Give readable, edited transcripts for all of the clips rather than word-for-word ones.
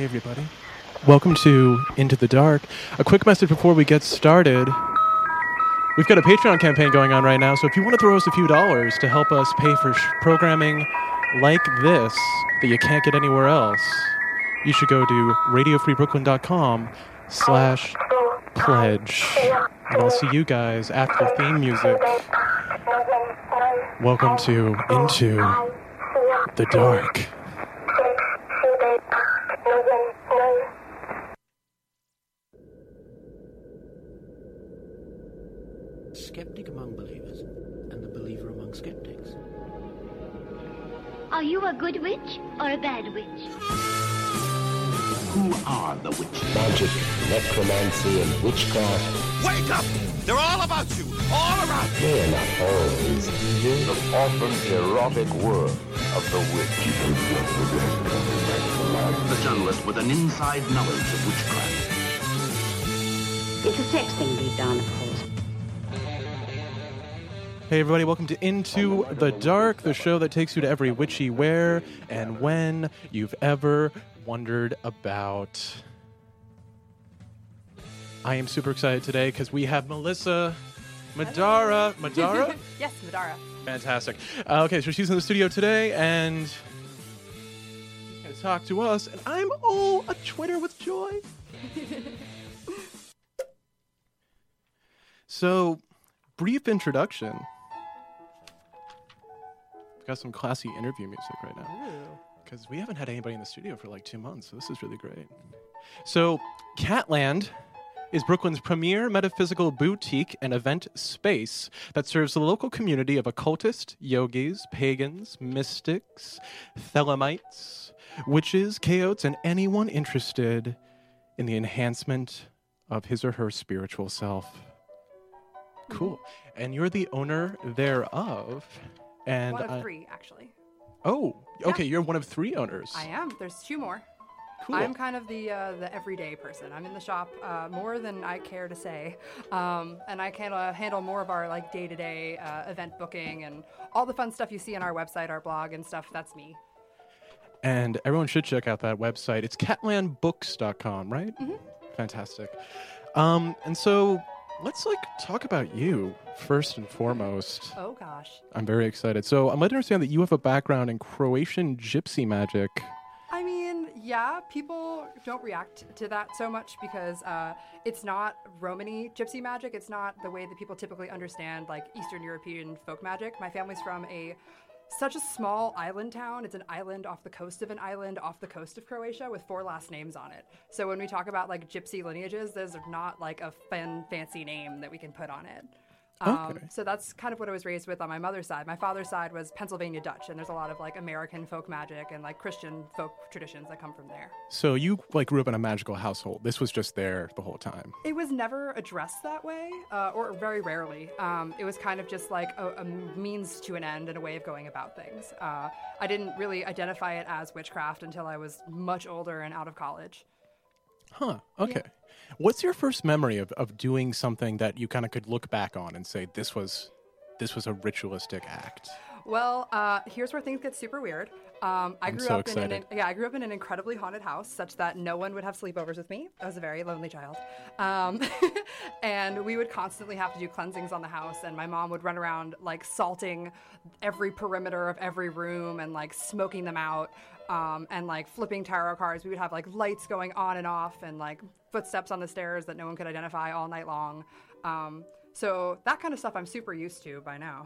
Hey everybody. Welcome to Into the Dark. A quick message before we get started. We've got a Patreon campaign going on right now, so if you want to throw us a few dollars to help us pay for programming like this that you can't get anywhere else, you should go to radiofreebrooklyn.com/pledge. And I'll see you guys after the theme music. Welcome to Into the Dark. Skeptic among believers and the believer among skeptics. Are you a good witch or a bad witch? Who are the witches? Magic, necromancy, and witchcraft. Wake up! They're all about you! All around you! They are not always evil. The often erotic world of the witch. The journalist with an inside knowledge of witchcraft. It's a sex thing deep down, of course. Hey everybody, welcome to Into the Dark, the show that takes you to every witchy where and when you've ever wondered about. I am super excited today because we have Melissa Madara. Madara? Yes, Madara. Fantastic. Okay, so she's in the studio today and she's going to talk to us, and I'm all a Twitter with joy. So, brief introduction. Got some classy interview music right now. Because we haven't had anybody in the studio for like 2 months, so this is really great. So, Catland is Brooklyn's premier metaphysical boutique and event space that serves the local community of occultists, yogis, pagans, mystics, thelemites, witches, chaotes, and anyone interested in the enhancement of his or her spiritual self. Cool. And you're the owner thereof. And One of three, actually. Oh, okay. Yeah. You're one of three owners. I am. There's two more. Cool. I'm kind of the everyday person. I'm in the shop more than I care to say, and I can handle more of our like day-to-day event booking and all the fun stuff you see on our website, our blog, and stuff. That's me. And everyone should check out that website. It's catlandbooks.com, right? Mm-hmm. Fantastic. And so let's talk about you first and foremost. Oh gosh. I'm very excited. So I'm led to understand that you have a background in Croatian gypsy magic. I mean, yeah, people don't react to that so much because it's not Romany gypsy magic. It's not the way that people typically understand like Eastern European folk magic. My family's from such a small island town. It's an island off the coast of an island off the coast of Croatia with 4 last names on it. So when we talk about like gypsy lineages, there's not like a fancy name that we can put on it. Okay. So that's kind of what I was raised with on my mother's side. My father's side was Pennsylvania Dutch, and there's a lot of like American folk magic and like Christian folk traditions that come from there. So you grew up in a magical household. This was just there the whole time. It was never addressed that way, or very rarely. It was kind of just like a means to an end and a way of going about things. I didn't really identify it as witchcraft until I was much older and out of college. Huh. Okay. Yeah. What's your first memory of doing something that you kind of could look back on and say this was a ritualistic act? Well, here's where things get super weird. I grew up in an incredibly haunted house, such that no one would have sleepovers with me. I was a very lonely child, and we would constantly have to do cleansings on the house. And my mom would run around like salting every perimeter of every room and like smoking them out, and like flipping tarot cards. We would have like lights going on and off, and like footsteps on the stairs that no one could identify all night long. So that kind of stuff I'm super used to by now.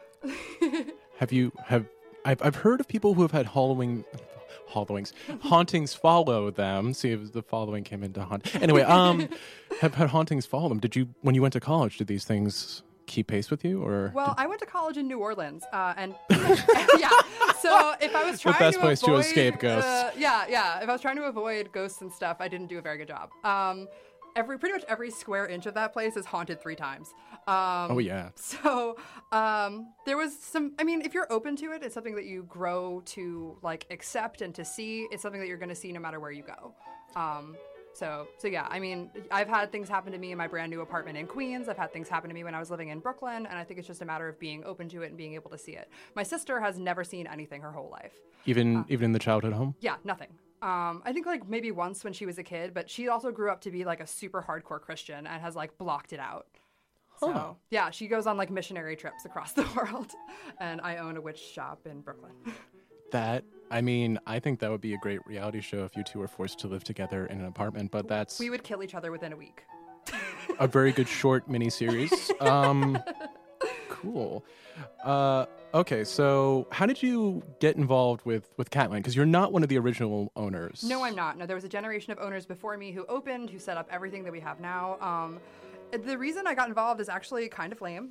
I've heard of people who have had hauntings follow them. See if the following came into haunt. Anyway, have had hauntings follow them. When you went to college, did these things keep pace with you, or? Well, I went to college in New Orleans, and yeah. So if I was trying the best to place avoid, to escape ghosts. If I was trying to avoid ghosts and stuff, I didn't do a very good job. Pretty much every square inch of that place is haunted 3 times. Oh yeah. So there was some. I mean, if you're open to it, it's something that you grow to like accept and to see. It's something that you're going to see no matter where you go. So yeah, I mean, I've had things happen to me in my brand new apartment in Queens. I've had things happen to me when I was living in Brooklyn, and I think it's just a matter of being open to it and being able to see it. My sister has never seen anything her whole life. Even in the childhood home? Yeah, nothing. I think like maybe once when she was a kid, but she also grew up to be like a super hardcore Christian and has like blocked it out. So yeah, she goes on like missionary trips across the world, and I own a witch shop in Brooklyn. I think that would be a great reality show if you two were forced to live together in an apartment, but that's We would kill each other within a week. a very good short miniseries. Cool. Okay, so how did you get involved with Catland? Because you're not one of the original owners. No, I'm not. No, there was a generation of owners before me who opened, who set up everything that we have now. The reason I got involved is actually kind of lame.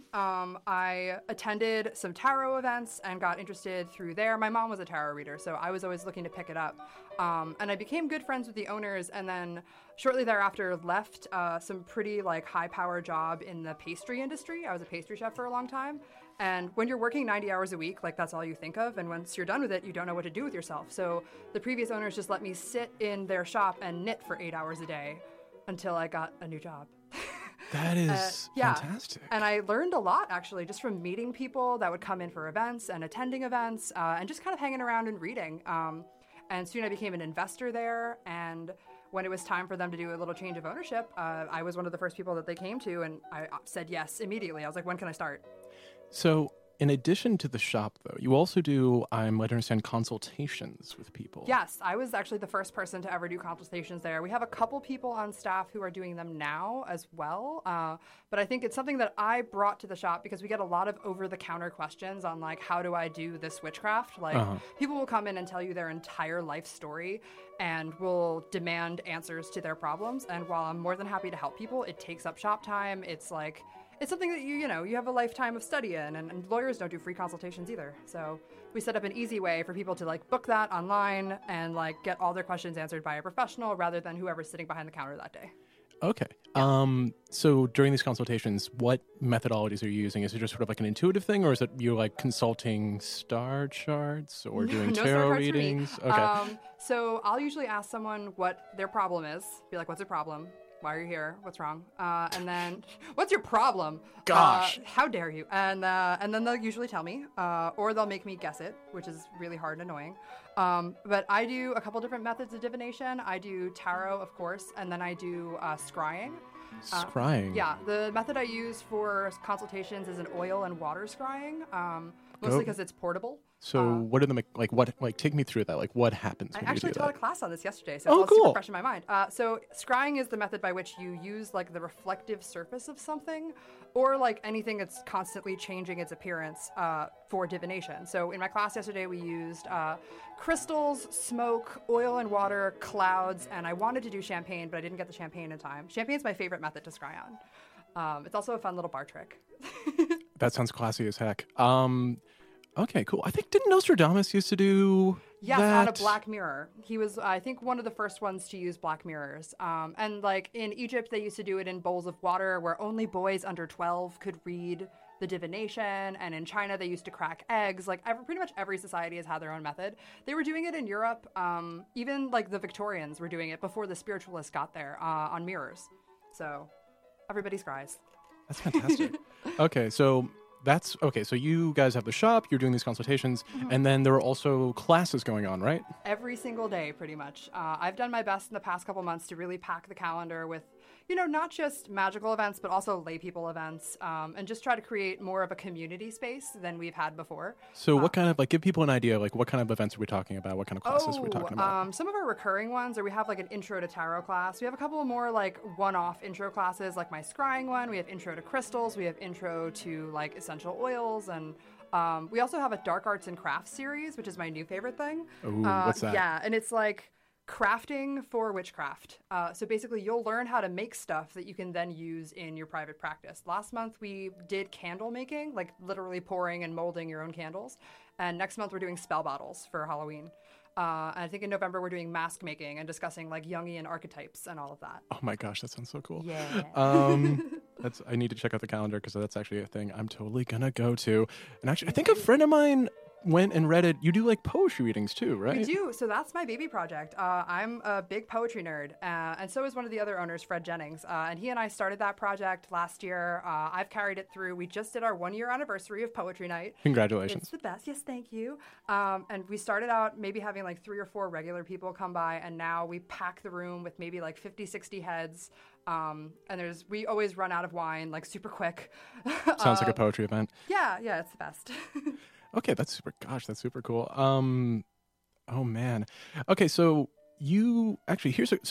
I attended some tarot events and got interested through there. My mom was a tarot reader, so I was always looking to pick it up. And I became good friends with the owners, and then shortly thereafter left some pretty like high-power job in the pastry industry. I was a pastry chef for a long time. And when you're working 90 hours a week, like that's all you think of. And once you're done with it, you don't know what to do with yourself. So the previous owners just let me sit in their shop and knit for 8 hours a day until I got a new job. That is fantastic. And I learned a lot, actually, just from meeting people that would come in for events and attending events and just kind of hanging around and reading. And soon I became an investor there. And when it was time for them to do a little change of ownership, I was one of the first people that they came to. And I said yes immediately. I was like, when can I start? So in addition to the shop, though, you also do, I'm led to understand, consultations with people. Yes, I was actually the first person to ever do consultations there. We have a couple people on staff who are doing them now as well. But I think it's something that I brought to the shop because we get a lot of over-the-counter questions on, like, how do I do this witchcraft? Like, people will come in and tell you their entire life story and will demand answers to their problems. And while I'm more than happy to help people, it takes up shop time. It's like... It's something that you have a lifetime of study in, and lawyers don't do free consultations either. So we set up an easy way for people to like book that online and like get all their questions answered by a professional rather than whoever's sitting behind the counter that day. Okay. So during these consultations, what methodologies are you using? Is it just sort of like an intuitive thing, or is it you like consulting star charts or doing tarot readings? Okay. So I'll usually ask someone what their problem is. Be like, what's your problem? Why are you here? What's wrong? And then, what's your problem? Gosh. How dare you? And then they'll usually tell me, or they'll make me guess it, which is really hard and annoying. But I do a couple different methods of divination. I do tarot, of course, and then I do scrying. Scrying? Yeah. The method I use for consultations is an oil and water scrying, mostly because it's portable. So what are the, like, take me through that. Like, what happens when you do that? I actually taught a class on this yesterday, so it's all super fresh in my mind. So scrying is the method by which you use, like, the reflective surface of something or, like, anything that's constantly changing its appearance for divination. So in my class yesterday, we used crystals, smoke, oil and water, clouds, and I wanted to do champagne, but I didn't get the champagne in time. Champagne's my favorite method to scry on. It's also a fun little bar trick. That sounds classy as heck. Okay, cool. I think, didn't Nostradamus used to do Yes, that? on a black mirror. He was, I think, one of the first ones to use black mirrors. And, like, in Egypt, they used to do it in bowls of water where only boys under 12 could read the divination. And in China, they used to crack eggs. Like, pretty much every society has had their own method. They were doing it in Europe. Even, like, the Victorians were doing it before the spiritualists got there on mirrors. So everybody scries. That's fantastic. Okay, so you guys have the shop, you're doing these consultations, and then there are also classes going on, right? Every single day, pretty much. I've done my best in the past couple months to really pack the calendar with, not just magical events, but also lay people events, and just try to create more of a community space than we've had before. So what kind of, give people an idea, what kind of events are we talking about? What kind of classes are we talking about? Some of our recurring ones, or we have, an intro to tarot class. We have a couple more, one-off intro classes, like my scrying one. We have intro to crystals. We have intro to, essential oils. And we also have a dark arts and crafts series, which is my new favorite thing. Ooh, what's that? Yeah, and it's crafting for witchcraft. So basically, you'll learn how to make stuff that you can then use in your private practice. Last month, we did candle making, literally pouring and molding your own candles. And next month, we're doing spell bottles for Halloween. And I think in November, we're doing mask making and discussing, Jungian archetypes and all of that. Oh my gosh, that sounds so cool. Yeah. I need to check out the calendar because that's actually a thing I'm totally going to go to. And actually, I think a friend of mine went and read it. You do like poetry readings too, right? We do. So that's my baby project. I'm a big poetry nerd, and so is one of the other owners, Fred Jennings. And he and I started that project last year. I've carried it through. We just did our 1-year anniversary of Poetry Night. Congratulations. It's the best. Yes, thank you. And we started out maybe having like 3 or 4 regular people come by, and now we pack the room with maybe like 50, 60 heads. And we always run out of wine like super quick. Sounds like a poetry event. Yeah, it's the best. Okay, that's super cool. Oh man. Okay, so you actually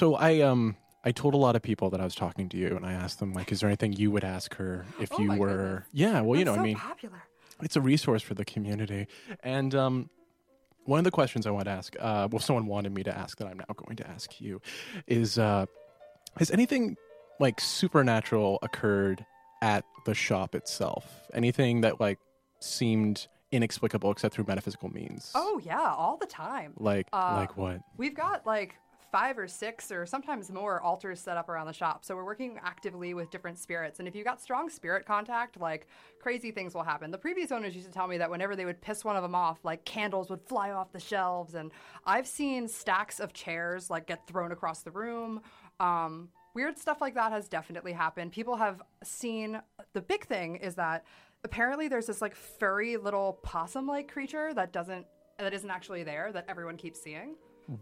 I told a lot of people that I was talking to you, and I asked them like, is there anything you would ask her if you were? Goodness. Yeah, well, That's I mean, popular. it's a resource for the community, and one of the questions I want to ask, someone wanted me to ask that I'm now going to ask you, is has anything like supernatural occurred at the shop itself? Anything that like seemed inexplicable except through metaphysical means? Oh yeah, all the time. Like what? We've got like 5 or 6 or sometimes more altars set up around the shop. So we're working actively with different spirits. And if you've got strong spirit contact, like crazy things will happen. The previous owners used to tell me that whenever they would piss one of them off, like candles would fly off the shelves. And I've seen stacks of chairs like get thrown across the room. Weird stuff like that has definitely happened. People have seen, the big thing is that apparently there's this like furry little possum-like creature that isn't actually there, that everyone keeps seeing.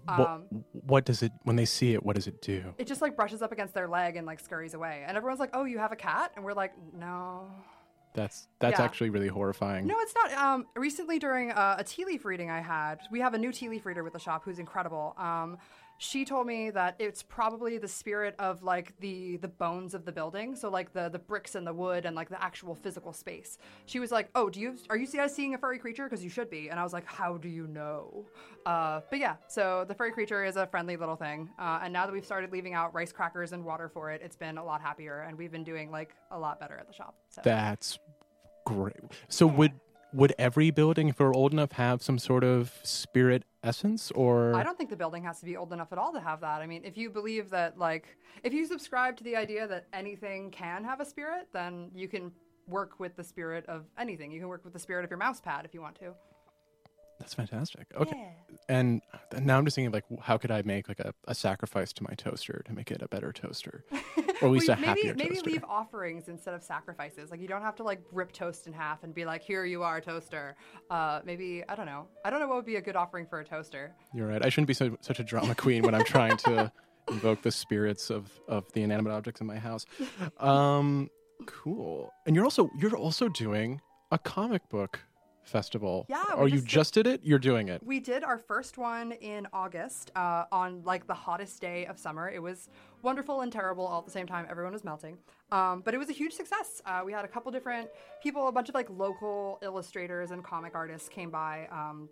What does it, when they see it, what does it do? It just like brushes up against their leg and like scurries away. And everyone's like, oh, you have a cat? And we're like, no. That's Yeah. actually really horrifying. No, it's not. Recently during a tea leaf reading we have a new tea leaf reader with the shop who's incredible. She told me that it's probably the spirit of like the bones of the building, so like the bricks and the wood and like the actual physical space. She was like, "Oh, are you guys seeing a furry creature? Because you should be." And I was like, "How do you know?" But yeah, so the furry creature is a friendly little thing, and now that we've started leaving out rice crackers and water for it, it's been a lot happier, and we've been doing like a lot better at the shop. So. That's great. So would every building, if we're old enough, have some sort of spirit essence, or? I don't think the building has to be old enough at all to have that. I mean, if you believe that, like, if you subscribe to the idea that anything can have a spirit, then you can work with the spirit of anything. You can work with the spirit of your mouse pad if you want to. That's fantastic. Okay. Yeah. And now I'm just thinking, like, how could I make like a sacrifice to my toaster to make it a better toaster, or at least a happier maybe toaster? leave offerings instead of sacrifices. Like, you don't have to like rip toast in half and be like, here you are, toaster. Maybe I don't know what would be a good offering for a toaster. You're right. I shouldn't be such a drama queen when I'm trying to invoke the spirits of the inanimate objects in my house. Cool. And you're also doing a comic book festival. Yeah. Or you just did it? You're doing it. We did our first one in August on like the hottest day of summer. It was wonderful and terrible all at the same time. Everyone was melting. But it was a huge success. We had a couple different people, a bunch of like local illustrators and comic artists came by.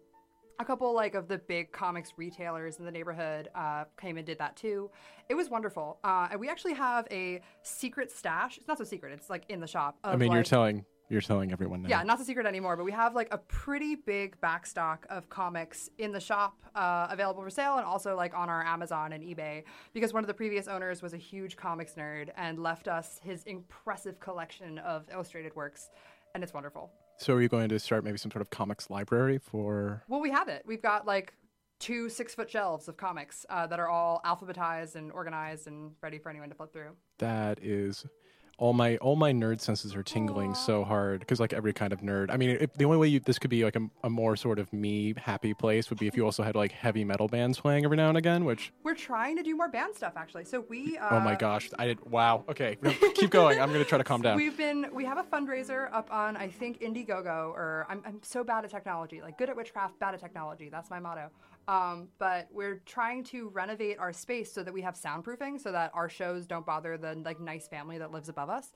A couple like of the big comics retailers in the neighborhood came and did that too. It was wonderful. And we actually have a secret stash. It's not so secret. It's like in the shop. I mean, you're telling everyone now. Yeah, not so secret anymore, but we have like a pretty big backstock of comics in the shop available for sale, and also like on our Amazon and eBay, because one of the previous owners was a huge comics nerd and left us his impressive collection of illustrated works, and it's wonderful. So are you going to start maybe some sort of comics library for? Well, we have it. We've got like 2 6-foot shelves of comics that are all alphabetized and organized and ready for anyone to flip through. That is, all my nerd senses are tingling so hard, because like every kind of nerd. I mean, the only way this could be like a more sort of me happy place would be if you also had like heavy metal bands playing every now and again, which we're trying to do more band stuff actually. So we oh my gosh, wow. Okay, keep going. I'm gonna try to calm down. We have a fundraiser up on, I think, Indiegogo, or I'm so bad at technology, like good at witchcraft, bad at technology. That's my motto. But we're trying to renovate our space so that we have soundproofing, so that our shows don't bother the like nice family that lives above us.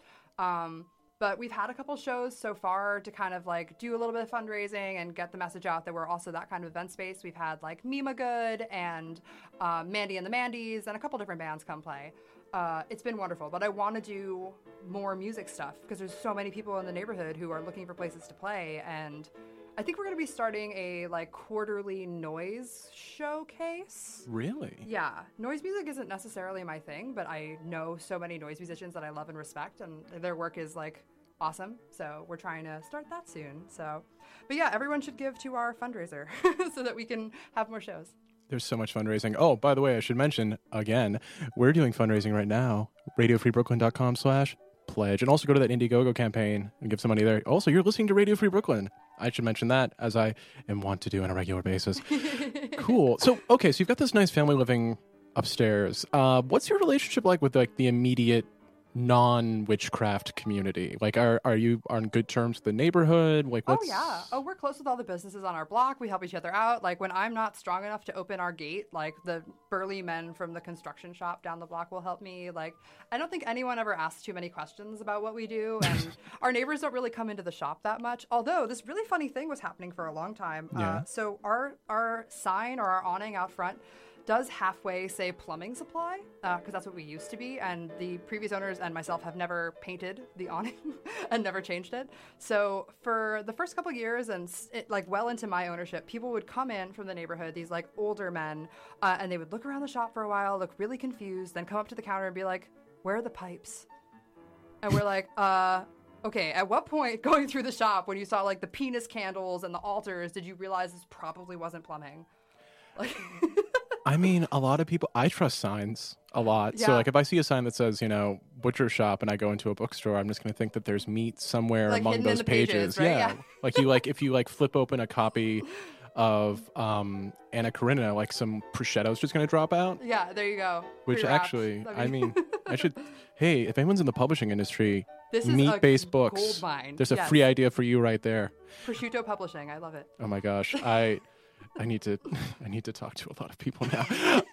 But we've had a couple shows so far to kind of like do a little bit of fundraising and get the message out that we're also that kind of event space. We've had like Mima Good and Mandy and the Mandy's and a couple different bands come play. It's been wonderful, but I want to do more music stuff because there's so many people in the neighborhood who are looking for places to play, and I think we're going to be starting a like quarterly noise showcase. Really? Yeah. Noise music isn't necessarily my thing, but I know so many noise musicians that I love and respect, and their work is like awesome. So we're trying to start that soon. So, but yeah, everyone should give to our fundraiser so that we can have more shows. There's so much fundraising. Oh, by the way, I should mention again, we're doing fundraising right now. RadioFreeBrooklyn.com/pledge. And also go to that Indiegogo campaign and give some money there. Also, you're listening to Radio Free Brooklyn. I should mention that, as I am wont to do on a regular basis. Cool. So, okay, so you've got this nice family living upstairs. What's your relationship like with like the immediate non-witchcraft community? Like, are you on good terms with the neighborhood? Like, what's... Oh, yeah. Oh, we're close with all the businesses on our block. We help each other out. Like, when I'm not strong enough to open our gate, like, the burly men from the construction shop down the block will help me. Like, I don't think anyone ever asks too many questions about what we do. And our neighbors don't really come into the shop that much. Although, this really funny thing was happening for a long time. Yeah. So our sign or our awning out front does halfway say plumbing supply, because that's what we used to be, and the previous owners and myself have never painted the awning and never changed it. So for the first couple years and like well into my ownership, people would come in from the neighborhood, these like older men, and they would look around the shop for a while, look really confused, then come up to the counter and be like, "Where are the pipes?" And we're like, okay, at what point going through the shop when you saw like the penis candles and the altars did you realize this probably wasn't plumbing? Like... I mean, a lot of people, I trust signs a lot. Yeah. So, like, if I see a sign that says, you know, butcher shop and I go into a bookstore, I'm just going to think that there's meat somewhere like among those pages. Right? Yeah. If you flip open a copy of Anna Karenina, like some prosciutto's just going to drop out. Yeah, there you go. Which Pre-wrapped. actually, I mean, hey, if anyone's in the publishing industry, this is meat-based books, gold mine. there's a Yes. free idea for you right there. Prosciutto Publishing, I love it. Oh my gosh, I need to talk to a lot of people now.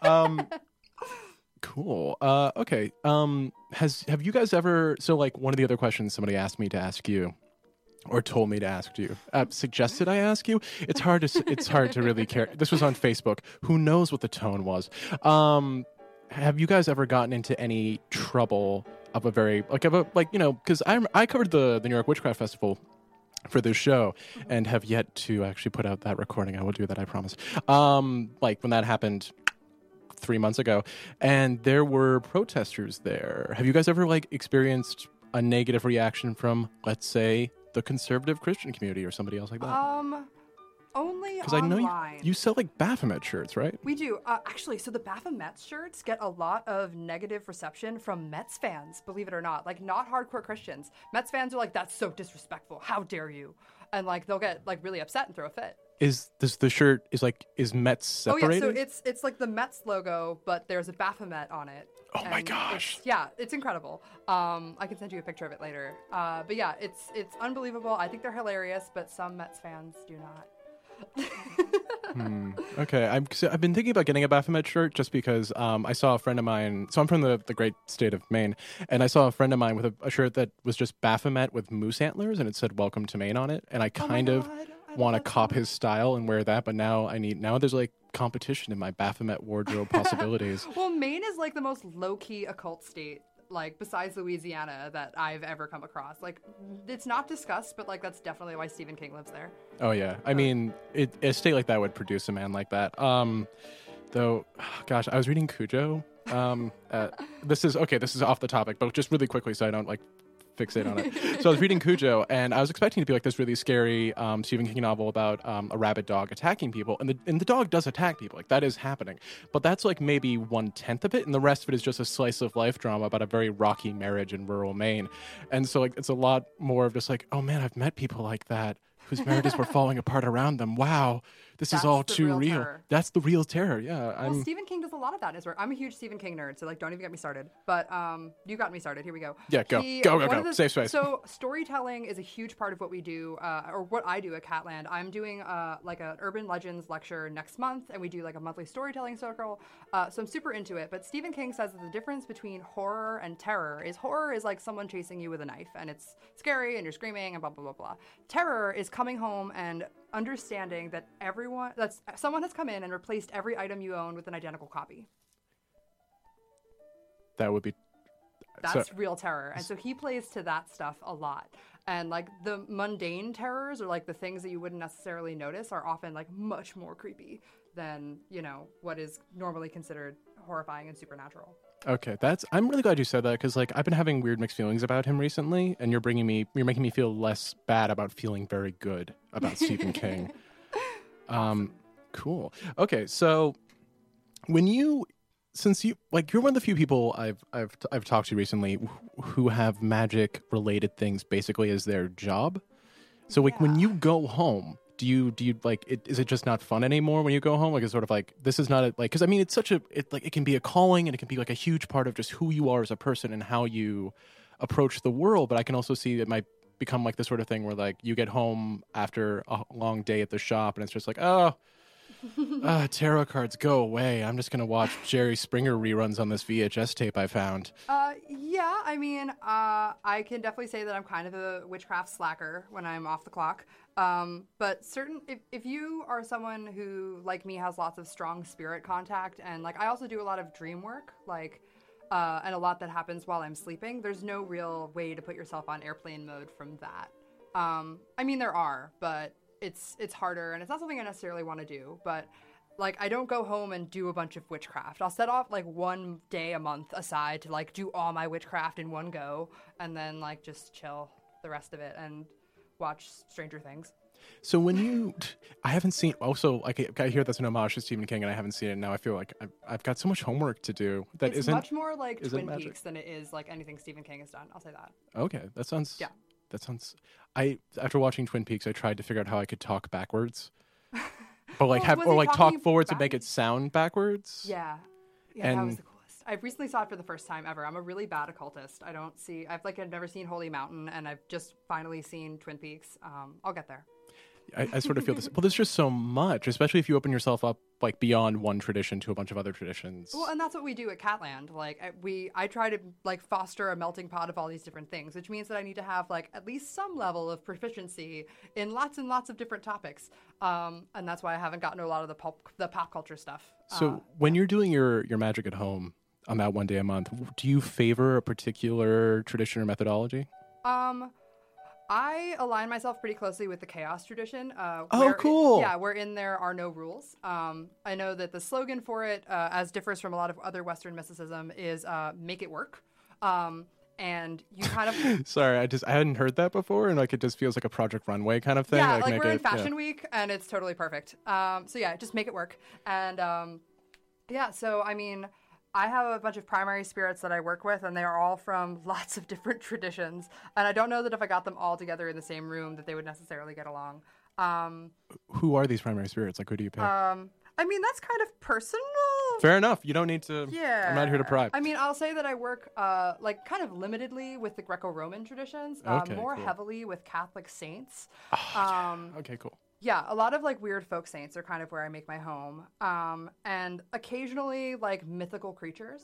Cool. Okay. Have you guys ever? So, like, one of the other questions somebody asked me to ask you, or told me to ask you, suggested I ask you. It's hard to really care. This was on Facebook. Who knows what the tone was? Have you guys ever gotten into any trouble of a very because I covered the New York Witchcraft Festival for this show and have yet to actually put out that recording. I will do that, I promise. Like when that happened 3 months ago, and there were protesters there. Have you guys ever like experienced a negative reaction from, let's say, the conservative Christian community or somebody else like that? Only Because I know online. you sell like Baphomet shirts, right? We do. Actually, so the Baphomet shirts get a lot of negative reception from Mets fans, believe it or not. Like, not hardcore Christians. Mets fans are like, "That's so disrespectful. How dare you?" And like, they'll get like really upset and throw a fit. Is the shirt is Mets separated? Oh yeah, so it's like the Mets logo, but there's a Baphomet on it. Oh my gosh. It's incredible. I can send you a picture of it later. But yeah, it's unbelievable. I think they're hilarious, but some Mets fans do not. Okay, I've been thinking about getting a Baphomet shirt just because I saw a friend of mine. So I'm from the great state of Maine, and I saw a friend of mine with a shirt that was just Baphomet with moose antlers, and it said "Welcome to Maine" on it. And I kind of want to cop his style and wear that, but now there's like competition in my Baphomet wardrobe possibilities. Well, Maine is like the most low-key occult state, like besides Louisiana, that I've ever come across. Like, it's not discussed, but like that's definitely why Stephen King lives there. Oh yeah, I mean, a state like that would produce a man like that. Though, gosh, I was reading Cujo. This is off the topic, but just really quickly so I don't like fixate on it. So I was reading Cujo, and I was expecting it to be like this really scary Stephen King novel about a rabid dog attacking people, and the dog does attack people, like that is happening. But that's like maybe 1/10 of it, and the rest of it is just a slice of life drama about a very rocky marriage in rural Maine. And so like it's a lot more of just like, oh man, I've met people like that whose marriages were falling apart around them. Wow, this is all too real. Terror. That's the real terror. Yeah. Well, Stephen King does a lot of that in his work. I'm a huge Stephen King nerd, so like don't even get me started. But you got me started. Here we go. Yeah, go. Safe space. So storytelling is a huge part of what we do, or what I do at Catland. I'm doing like an urban legends lecture next month, and we do like a monthly storytelling circle. So I'm super into it. But Stephen King says that the difference between horror and terror is like someone chasing you with a knife, and it's scary, and you're screaming, and blah blah blah blah. Terror is coming home and understanding that someone has come in and replaced every item you own with an identical copy. That would be... That's real terror. And so he plays to that stuff a lot. And like the mundane terrors, or like the things that you wouldn't necessarily notice, are often like much more creepy than, what is normally considered horrifying and supernatural. Okay, I'm really glad you said that because like I've been having weird mixed feelings about him recently, and you're making me feel less bad about feeling very good about Stephen King. Cool. Okay, so since you're one of the few people I've talked to recently who have magic related things basically as their job. So like when you go home, do you like it? Is it just not fun anymore when you go home? Like it's sort of like this is not because I mean it's it can be a calling and it can be like a huge part of just who you are as a person and how you approach the world. But I can also see it might become like the sort of thing where like you get home after a long day at the shop and it's just like tarot cards, go away. I'm just going to watch Jerry Springer reruns on this VHS tape I found. Yeah, I mean, I can definitely say that I'm kind of a witchcraft slacker when I'm off the clock. But if you are someone who, like me, has lots of strong spirit contact, and like I also do a lot of dream work, like, and a lot that happens while I'm sleeping, there's no real way to put yourself on airplane mode from that. I mean, there are, but it's harder, and it's not something I necessarily want to do, but like I don't go home and do a bunch of witchcraft. I'll set off like one day a month aside to like do all my witchcraft in one go, and then like just chill the rest of it and watch Stranger Things. So when I haven't seen, also like I hear that's an homage to Stephen King, and I haven't seen it. Now I feel like I've got so much homework to do that it's much more like Twin Peaks than it is like anything Stephen King has done. I'll say that. Okay, that sounds. After watching Twin Peaks, I tried to figure out how I could talk backwards, but like talk forwards and make it sound backwards. Yeah, and that was the coolest. I recently saw it for the first time ever. I'm a really bad occultist. I've never seen Holy Mountain, and I've just finally seen Twin Peaks. I'll get there. I sort of feel this. Well, there's just so much, especially if you open yourself up like beyond one tradition to a bunch of other traditions. Well, and that's what we do at Catland. Like I try to like foster a melting pot of all these different things, which means that I need to have like at least some level of proficiency in lots and lots of different topics. And that's why I haven't gotten to a lot of the pop culture stuff. So when you're doing your magic at home on that one day a month, do you favor a particular tradition or methodology? I align myself pretty closely with the chaos tradition. Cool. Wherein there are no rules. I know that the slogan for it, as differs from a lot of other Western mysticism, is "Make it work." And you kind of sorry, I hadn't heard that before, and like it just feels like a Project Runway kind of thing. Yeah, like we're in Fashion Week, and it's totally perfect. So yeah, just make it work. And so I mean, I have a bunch of primary spirits that I work with, and they are all from lots of different traditions. And I don't know that if I got them all together in the same room that they would necessarily get along. Who are these primary spirits? Like, who do you pick? I mean, that's kind of personal. Fair enough. You don't need to. Yeah. I'm not here to pry. I mean, I'll say that I work like kind of limitedly with the Greco-Roman traditions, more heavily with Catholic saints. Okay, cool. Yeah, a lot of like weird folk saints are kind of where I make my home. And occasionally like mythical creatures.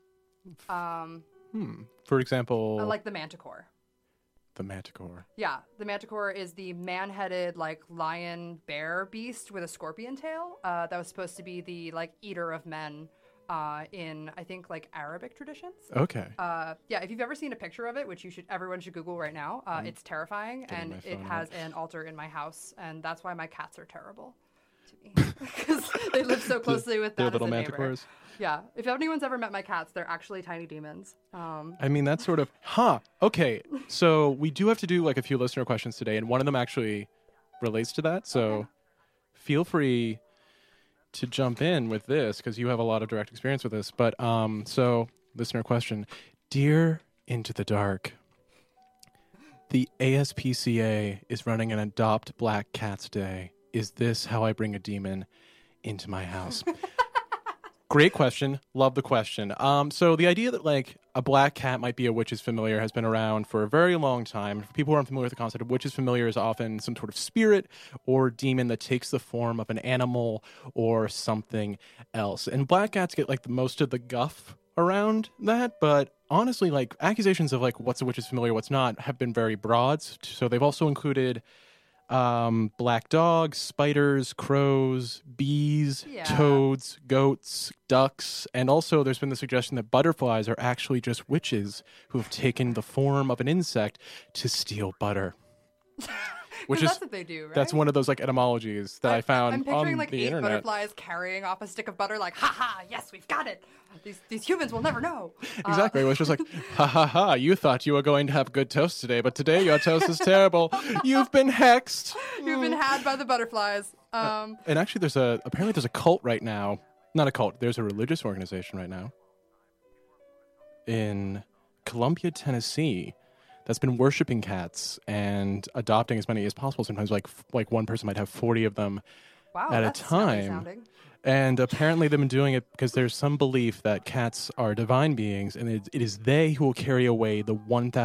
For example, like the Manticore. The Manticore. Yeah, the Manticore is the man-headed like lion bear beast with a scorpion tail. That was supposed to be the like eater of men in I think like Arabic traditions. Okay. If you've ever seen a picture of it, which everyone should Google right now, it's terrifying, and it has an altar in my house, and that's why my cats are terrible to me because they live so closely with that little as a manticores. neighbor. Yeah, if anyone's ever met my cats, they're actually tiny demons. I mean, that's sort of okay. So we do have to do like a few listener questions today, and one of them actually relates to that. So feel free to jump in with this because you have a lot of direct experience with this. But so listener question: Dear Into the Dark, the ASPCA is running an Adopt Black Cats Day. Is this how I bring a demon into my house? Great question. Love the question. So the idea that like a black cat might be a witch's familiar has been around for a very long time. For people who aren't familiar with the concept of witch's familiar is often some sort of spirit or demon that takes the form of an animal or something else. And black cats get like the most of the guff around that, but honestly, like accusations of like what's a witch's familiar, what's not, have been very broad. So they've also included black dogs, spiders, crows, bees, toads, goats, ducks, and also there's been the suggestion that butterflies are actually just witches who have taken the form of an insect to steal butter. which that's is what they do, right? that's one of those like etymologies that I found I'm picturing on like the 8 internet. butterflies carrying off a stick of butter, like, ha ha, yes, we've got it. These humans will never know. Exactly. It was just like, ha ha ha, you thought you were going to have good toast today, but today your toast is terrible. You've been hexed. You've been had by the butterflies. And actually, apparently there's a cult right now. Not a cult. There's a religious organization right now in Columbia, Tennessee, that's been worshiping cats and adopting as many as possible. Sometimes, like one person might have 40 of them Wow, at a that's snazzy time. sounding. And apparently, they've been doing it because there's some belief that cats are divine beings, and it is they who will carry away the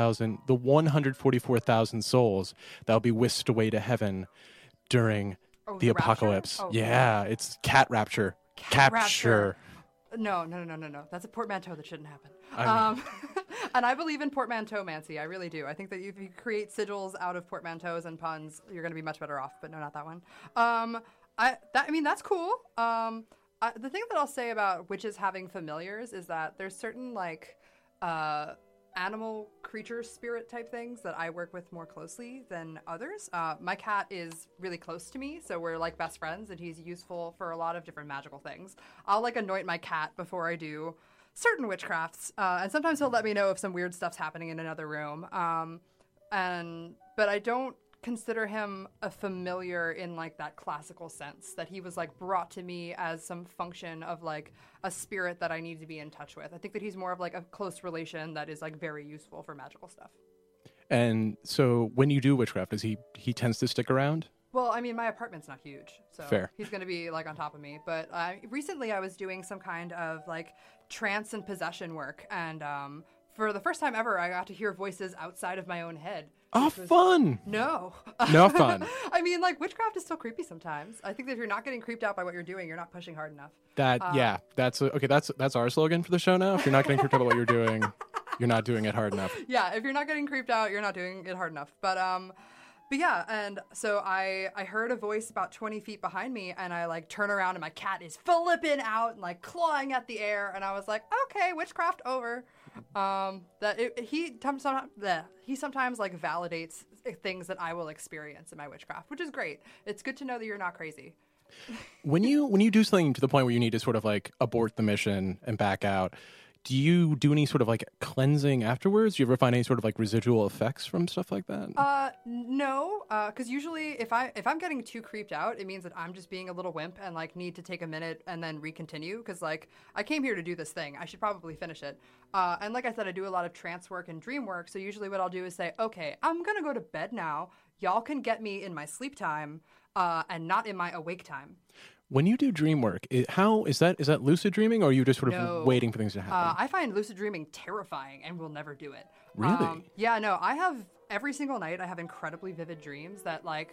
144,000 souls that will be whisked away to heaven during the rapture? apocalypse. Oh, Yeah, it's cat rapture. Rapture. No. That's a portmanteau that shouldn't happen. And I believe in portmanteau-mancy. I really do. I think that if you create sigils out of portmanteaus and puns, you're going to be much better off. But no, not that one. That's cool. The thing that I'll say about witches having familiars is that there's certain like animal creature spirit type things that I work with more closely than others. My cat is really close to me, so we're like best friends, and he's useful for a lot of different magical things. I'll like anoint my cat before I do certain witchcrafts, and sometimes he'll let me know if some weird stuff's happening in another room. But I don't consider him a familiar in like that classical sense, that he was like brought to me as some function of like a spirit that I need to be in touch with. I think that he's more of like a close relation that is like very useful for magical stuff. And so when you do witchcraft, he tends to stick around? Well, I mean, my apartment's not huge, so Fair. He's going to be like on top of me. But recently I was doing some kind of like trance and possession work, and for the first time ever, I got to hear voices outside of my own head. Oh, fun! No. No fun. I mean, like, witchcraft is still creepy sometimes. I think that if you're not getting creeped out by what you're doing, you're not pushing hard enough. That's our slogan for the show now. If you're not getting creeped out by what you're doing, you're not doing it hard enough. Yeah, if you're not getting creeped out, you're not doing it hard enough. But yeah, and so I heard a voice about 20 feet behind me, and I like turn around and my cat is flipping out and like clawing at the air, and I was like, okay, witchcraft over. He sometimes like validates things that I will experience in my witchcraft, which is great. It's good to know that you're not crazy. When you do something to the point where you need to sort of like abort the mission and back out, do you do any sort of like cleansing afterwards? Do you ever find any sort of like residual effects from stuff like that? No, because usually if I'm getting too creeped out, it means that I'm just being a little wimp and like need to take a minute and then recontinue, because like I came here to do this thing. I should probably finish it. And like I said, I do a lot of trance work and dream work. So usually what I'll do is say, okay, I'm gonna go to bed now. Y'all can get me in my sleep time, and not in my awake time. When you do dream work, how is that lucid dreaming, or are you just sort of waiting for things to happen? I find lucid dreaming terrifying and will never do it. Really? Yeah, no, I have every single night I have incredibly vivid dreams that like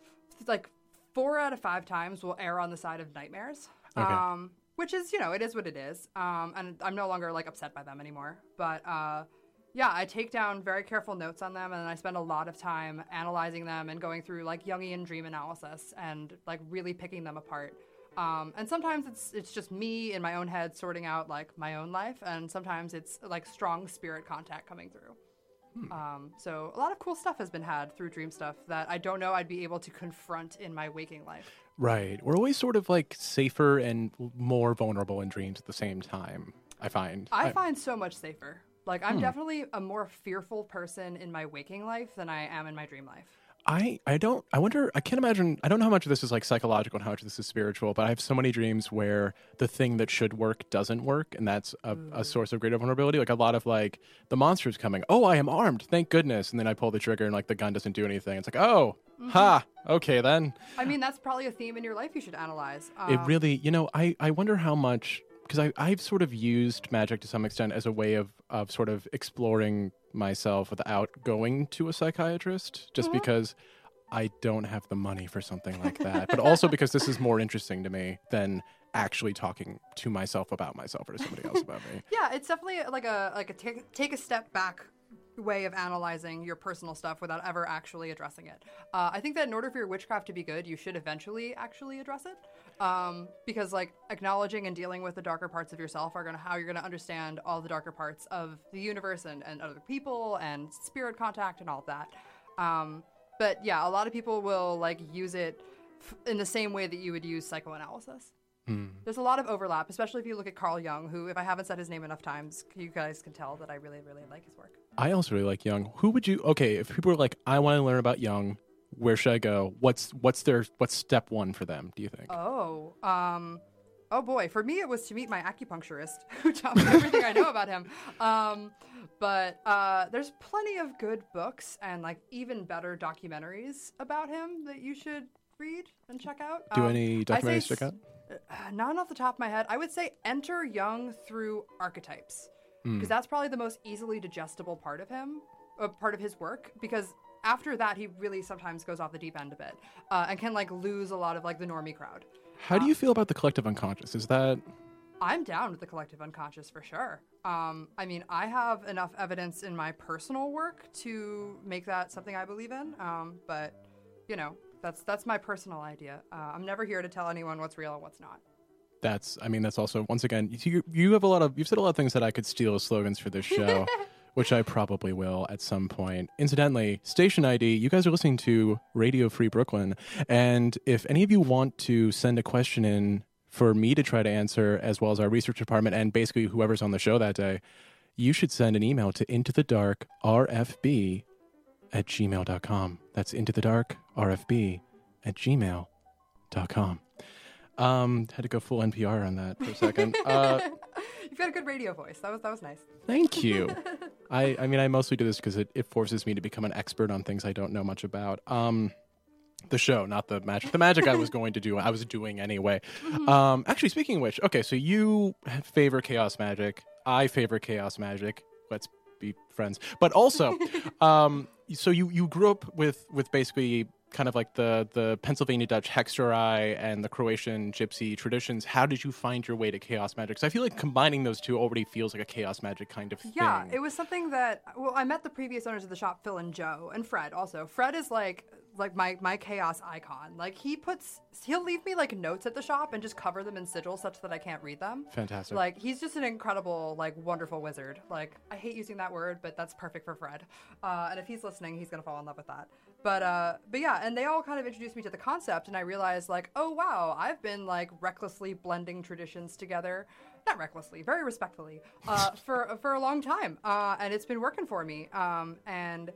4 out of 5 times will err on the side of nightmares. Okay. Which is, it is what it is. And I'm no longer like upset by them anymore. But yeah, I take down very careful notes on them, and I spend a lot of time analyzing them and going through like Jungian dream analysis and like really picking them apart. And sometimes it's just me in my own head sorting out like my own life, and sometimes it's like strong spirit contact coming through. So a lot of cool stuff has been had through dream stuff that I don't know I'd be able to confront in my waking life. Right. We're always sort of like safer and more vulnerable in dreams at the same time, I find. I find so much safer. Like, I'm definitely a more fearful person in my waking life than I am in my dream life. I wonder, I can't imagine, I don't know how much of this is like psychological and how much of this is spiritual, but I have so many dreams where the thing that should work doesn't work, and that's a source of greater vulnerability. Like a lot of like, the monster's coming, oh, I am armed, thank goodness, and then I pull the trigger and like the gun doesn't do anything. It's like, oh, ha, okay then. I mean, that's probably a theme in your life you should analyze. It really, I wonder how much, because I've sort of used magic to some extent as a way of sort of exploring myself without going to a psychiatrist, just because I don't have the money for something like that. But also because this is more interesting to me than actually talking to myself about myself or to somebody else about me. Yeah, it's definitely like a take a step back way of analyzing your personal stuff without ever actually addressing it. I think that in order for your witchcraft to be good, you should eventually actually address it. Because like acknowledging and dealing with the darker parts of yourself are how you're gonna understand all the darker parts of the universe and other people and spirit contact and all of that. But yeah, a lot of people will like use it in the same way that you would use psychoanalysis. There's a lot of overlap, especially if you look at Carl Jung, who, if I haven't said his name enough times, you guys can tell that I really, really like his work. I also really like Jung. Who would you? Okay, if people are like, I want to learn about Jung, where should I go? What's step one for them? Do you think? Oh boy, for me it was to meet my acupuncturist, who taught me everything I know about him. But there's plenty of good books and like even better documentaries about him that you should read and check out. Do any documentaries check out? Not off the top of my head. I would say enter Jung through archetypes, because that's probably the most easily digestible part of him, part of his work. Because after that, he really sometimes goes off the deep end a bit and can like lose a lot of like the normie crowd. How do you feel about the collective unconscious? Is that? I'm down with the collective unconscious for sure. I mean, I have enough evidence in my personal work to make that something I believe in. But you know. That's my personal idea. I'm never here to tell anyone what's real and what's not. That's also, once again, you've said a lot of things that I could steal as slogans for this show, which I probably will at some point. Incidentally, Station ID, you guys are listening to Radio Free Brooklyn. And if any of you want to send a question in for me to try to answer, as well as our research department and basically whoever's on the show that day, you should send an email to intothedarkrfb@gmail.com. That's intothedarkrfb@gmail.com. Had to go full NPR on that for a second. You've got a good radio voice. That was nice. Thank you. I mean, I mostly do this because it forces me to become an expert on things I don't know much about. The show, not the magic. The magic I was going to do, I was doing anyway. Actually, speaking of which, okay, so you favor chaos magic. I favor chaos magic. Let's be friends. But also, so you grew up with basically kind of like the Pennsylvania Dutch hexerei and the Croatian gypsy traditions. How did you find your way to chaos magic? Because I feel like combining those two already feels like a chaos magic kind of thing. Yeah, it was something that, well, I met the previous owners of the shop, Phil and Joe, and Fred also. Fred is like my chaos icon. Like he'll leave me like notes at the shop and just cover them in sigils such that I can't read them. Fantastic. Like he's just an incredible, like wonderful wizard. Like I hate using that word, but that's perfect for Fred. And if he's listening, he's gonna fall in love with that. But yeah, and they all kind of introduced me to the concept, and I realized like, oh wow, I've been like recklessly blending traditions together. Not recklessly, very respectfully, for a long time, and it's been working for me. And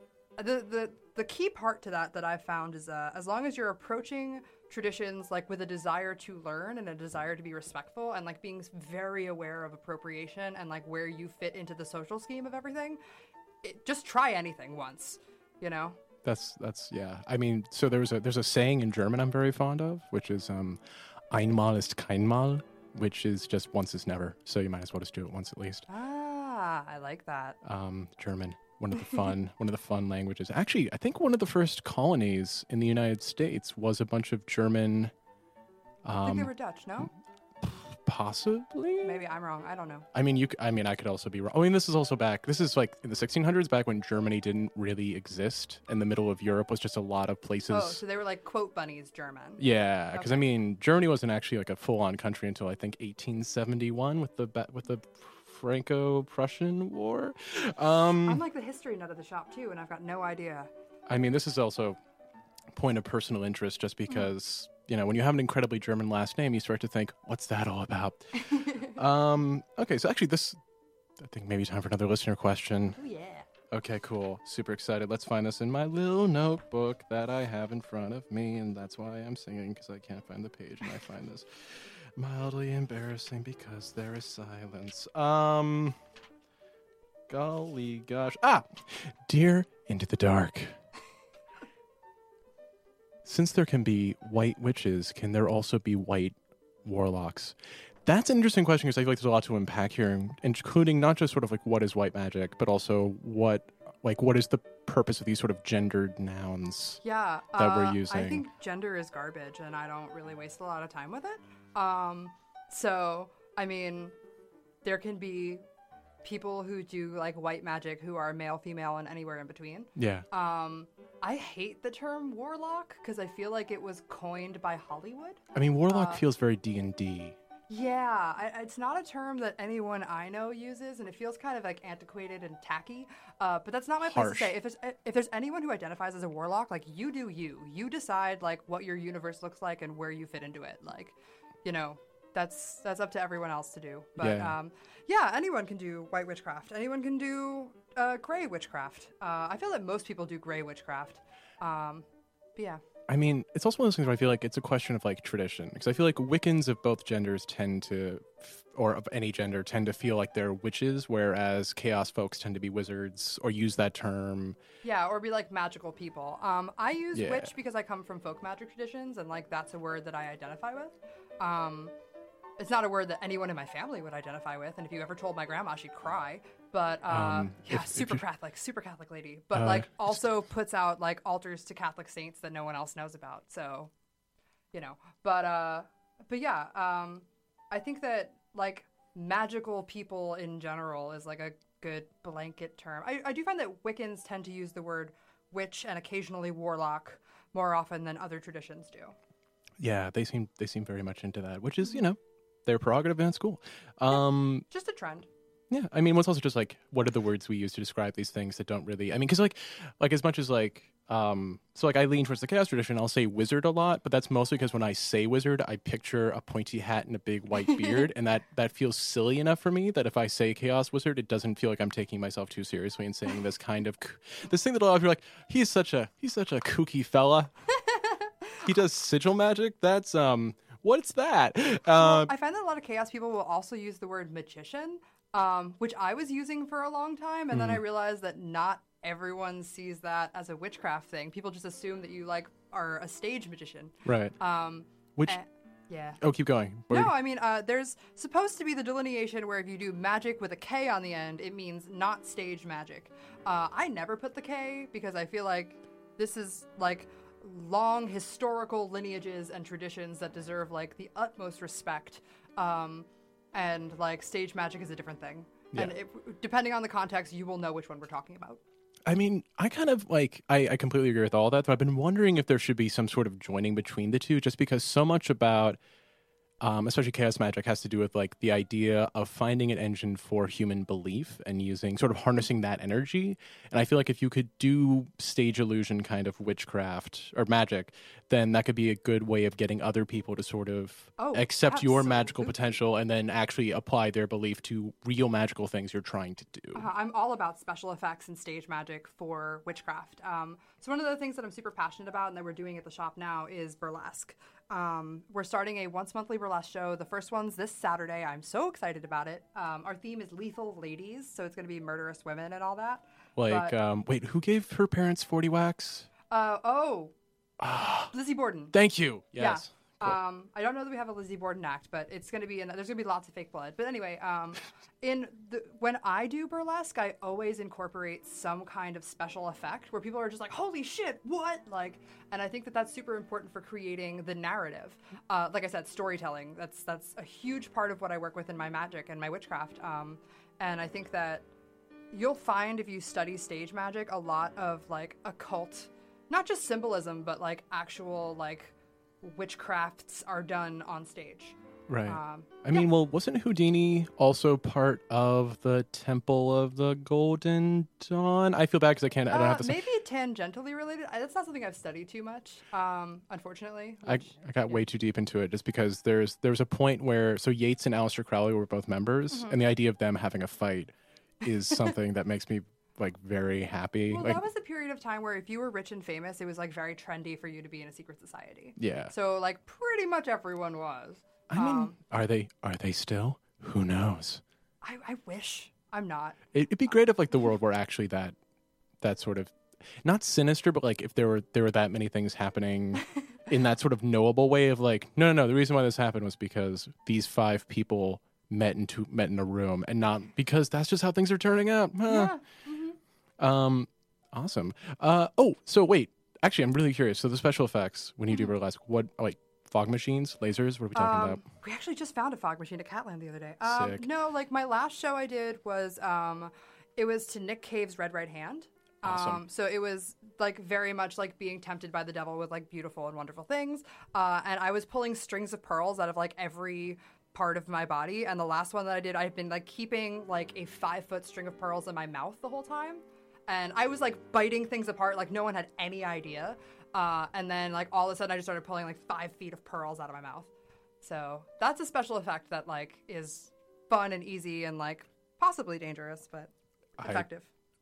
the key part to that I've found is as long as you're approaching traditions like with a desire to learn and a desire to be respectful and like being very aware of appropriation and like where you fit into the social scheme of everything, just try anything once, you know. That's yeah. I mean, so there's a saying in German I'm very fond of, which is einmal ist keinmal, which is just once is never. So you might as well just do it once at least. Ah, I like that. German, one of the fun languages. Actually, I think one of the first colonies in the United States was a bunch of German. I think they were Dutch, no? Possibly. Maybe I'm wrong. I don't know. I mean, I could also be wrong. I mean, this is like in the 1600s, back when Germany didn't really exist, and the middle of Europe was just a lot of places. Oh, so they were like quote bunnies German. Yeah, because I mean, Germany wasn't actually like a full-on country until I think 1871 with the Franco-Prussian War. I'm like the history nut of the shop too, and I've got no idea. I mean, this is also a point of personal interest, just because. You know, when you have an incredibly German last name, you start to think, what's that all about? Okay, so actually I think maybe time for another listener question. Oh, yeah. Okay, cool. Super excited. Let's find this in my little notebook that I have in front of me, and that's why I'm singing, because I can't find the page, and I find this mildly embarrassing because there is silence. Golly gosh. Dear Into the Dark. Since there can be white witches, can there also be white warlocks? That's an interesting question because I feel like there's a lot to unpack here, including not just sort of like what is white magic, but also what is the purpose of these sort of gendered nouns that we're using. I think gender is garbage, and I don't really waste a lot of time with it. So, I mean, there can be people who do like white magic who are male, female, and anywhere in between. Yeah. I hate the term warlock because I feel like it was coined by Hollywood. I mean, warlock feels very D&D. Yeah, it's not a term that anyone I know uses, and it feels kind of like antiquated and tacky. But that's not my place to Harsh. say. If there's anyone who identifies as a warlock, like you do, you decide like what your universe looks like and where you fit into it. Like, you know, that's up to everyone else to do. But Yeah. Anyone can do white witchcraft. Anyone can do gray witchcraft. I feel that most people do gray witchcraft. But yeah. I mean, it's also one of those things where I feel like it's a question of like tradition, because I feel like Wiccans of both genders tend to, or of any gender, tend to feel like they're witches, whereas Chaos folks tend to be wizards or use that term. Yeah, or be like magical people. I use Yeah. witch because I come from folk magic traditions, and like that's a word that I identify with. It's not a word that anyone in my family would identify with, and if you ever told my grandma, she'd cry. But super Catholic lady. But like also puts out like altars to Catholic saints that no one else knows about. So, you know. But yeah, I think that like magical people in general is like a good blanket term. I do find that Wiccans tend to use the word witch and occasionally warlock more often than other traditions do. Yeah, they seem very much into that, which is, you know, their prerogative and it's cool. Just a trend. Yeah, I mean, what's also just like, what are the words we use to describe these things that don't really? I mean, because like as much as like, so like I lean towards the chaos tradition. I'll say wizard a lot, but that's mostly because when I say wizard, I picture a pointy hat and a big white beard, and that feels silly enough for me that if I say chaos wizard, it doesn't feel like I'm taking myself too seriously and saying this kind of this thing that a lot of people are like, he's such a kooky fella. He does sigil magic. That's what's that? I find that a lot of chaos people will also use the word magician. Which I was using for a long time, and then I realized that not everyone sees that as a witchcraft thing. People just assume that you like are a stage magician. Right. Which yeah. Oh, keep going. No, I mean, there's supposed to be the delineation where if you do magic with a K on the end, it means not stage magic. I never put the K because I feel like this is like long historical lineages and traditions that deserve like the utmost respect. And like stage magic is a different thing. Yeah. And depending on the context, you will know which one we're talking about. I mean, I kind of like, I completely agree with all that, but I've been wondering if there should be some sort of joining between the two, just because so much about, especially chaos magic, has to do with like the idea of finding an engine for human belief and using, sort of harnessing that energy. And I feel like if you could do stage illusion kind of witchcraft or magic, then that could be a good way of getting other people to sort of accept your magical potential and then actually apply their belief to real magical things you're trying to do. I'm all about special effects and stage magic for witchcraft. So one of the things that I'm super passionate about and that we're doing at the shop now is burlesque. We're starting a once monthly burlesque show. The first one's this Saturday. I'm so excited about it. Our theme is lethal ladies, so it's going to be murderous women and all that. Like, wait, who gave her parents 40 whacks? Lizzie Borden. Thank you. Yes. Yeah. Cool. I don't know that we have a Lizzie Borden act, but it's going to be there's going to be lots of fake blood. But anyway, when I do burlesque, I always incorporate some kind of special effect where people are just like, "Holy shit, what?" Like, and I think that that's super important for creating the narrative. Like I said, storytelling. That's a huge part of what I work with in my magic and my witchcraft. And I think that you'll find if you study stage magic a lot of like occult, not just symbolism, but like actual like witchcrafts are done on stage. Right. I mean, well, wasn't Houdini also part of the Temple of the Golden Dawn? I feel bad because I don't have to say. Maybe tangentially related. That's not something I've studied too much, unfortunately. I got way too deep into it just because there was a point where, so Yates and Aleister Crowley were both members, and the idea of them having a fight is something that makes me like very happy. Well, like, that was the period of time where if you were rich and famous, it was like very trendy for you to be in a secret society. Yeah. So like pretty much everyone was. I mean, are they still? Who knows? I wish. I'm not. It'd be great if like the world were actually that sort of, not sinister, but like if there were that many things happening in that sort of knowable way of like, no, the reason why this happened was because these 5 people met in a room, and not because that's just how things are turning out. Yeah. Awesome. So wait, actually, I'm really curious. So the special effects when you do burlesque, what like fog machines, lasers? What are we talking about? We actually just found a fog machine at Catland the other day. Sick. No, like my last show I did was it was to Nick Cave's Red Right Hand. Awesome. So it was like very much like being tempted by the devil with like beautiful and wonderful things. And I was pulling strings of pearls out of like every part of my body. And the last one that I did, I've been like keeping like a 5-foot string of pearls in my mouth the whole time. And I was like biting things apart, like no one had any idea. And then like all of a sudden I just started pulling like 5 feet of pearls out of my mouth. So that's a special effect that like is fun and easy and like possibly dangerous, but effective.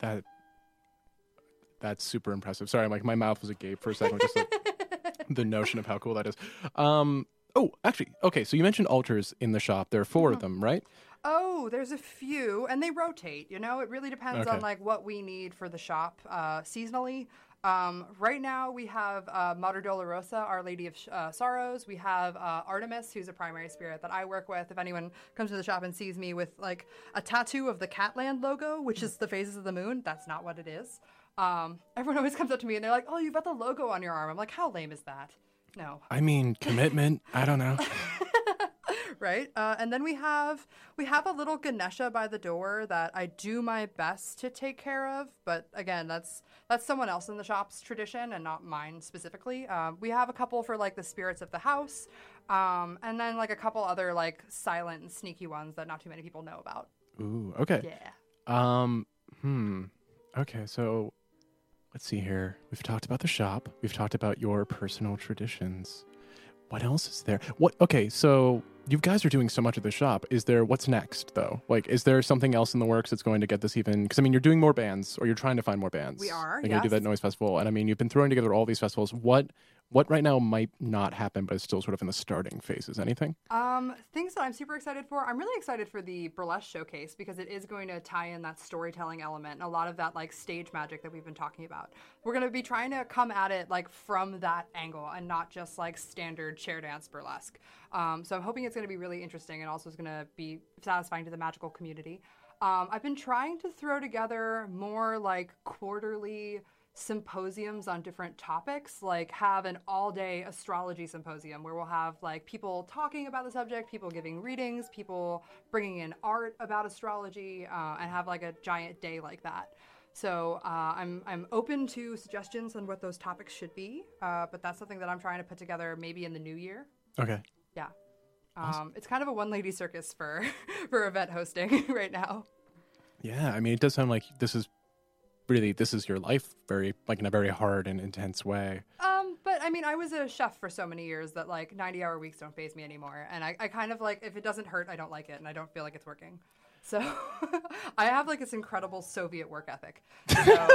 That's super impressive. Sorry, like my mouth was agape for a second, just like the notion of how cool that is. Oh, actually, okay. So you mentioned altars in the shop. There are 4 of them, right? Oh, there's a few, and they rotate. You know, it really depends on like what we need for the shop seasonally. Right now we have Mater Dolorosa, Our Lady of Sorrows. We have Artemis, who's a primary spirit that I work with. If anyone comes to the shop and sees me with like a tattoo of the Catland logo, which is the phases of the moon, that's not what it is. Everyone always comes up to me and they're like, "Oh, you've got the logo on your arm." I'm like, "How lame is that?" No. I mean, commitment. I don't know. Right. And then we have a little Ganesha by the door that I do my best to take care of. But again, that's someone else in the shop's tradition and not mine specifically. We have a couple for like the spirits of the house. And then like a couple other like silent and sneaky ones that not too many people know about. Ooh, okay. Yeah. Okay, so let's see here. We've talked about the shop. We've talked about your personal traditions. What else is there? Okay, so you guys are doing so much at the shop. What's next, though? Like, is there something else in the works that's going to get this even? Because, I mean, you're doing more bands, or you're trying to find more bands. We are, You're going to do that Noise Festival. And, I mean, you've been throwing together all these festivals. What right now might not happen, but is still sort of in the starting phases? Anything? Things that I'm super excited for. I'm really excited for the Burlesque Showcase because it is going to tie in that storytelling element and a lot of that like stage magic that we've been talking about. We're going to be trying to come at it like from that angle and not just like standard chair dance burlesque. So I'm hoping it's going to be really interesting and also is going to be satisfying to the magical community. I've been trying to throw together more like quarterly symposiums on different topics, like have an all-day astrology symposium where we'll have like people talking about the subject, people giving readings, people bringing in art about astrology, and have like a giant day like that. So I'm open to suggestions on what those topics should be, but that's something that I'm trying to put together maybe in the new year. Okay. Yeah. Awesome. It's kind of a one-lady circus for event hosting right now. Yeah, I mean, it does sound like this is your life very, like, in a very hard and intense way. But I mean, I was a chef for so many years that like 90-hour weeks don't faze me anymore. And I kind of like, if it doesn't hurt, I don't like it. And I don't feel like it's working. So I have like this incredible Soviet work ethic. So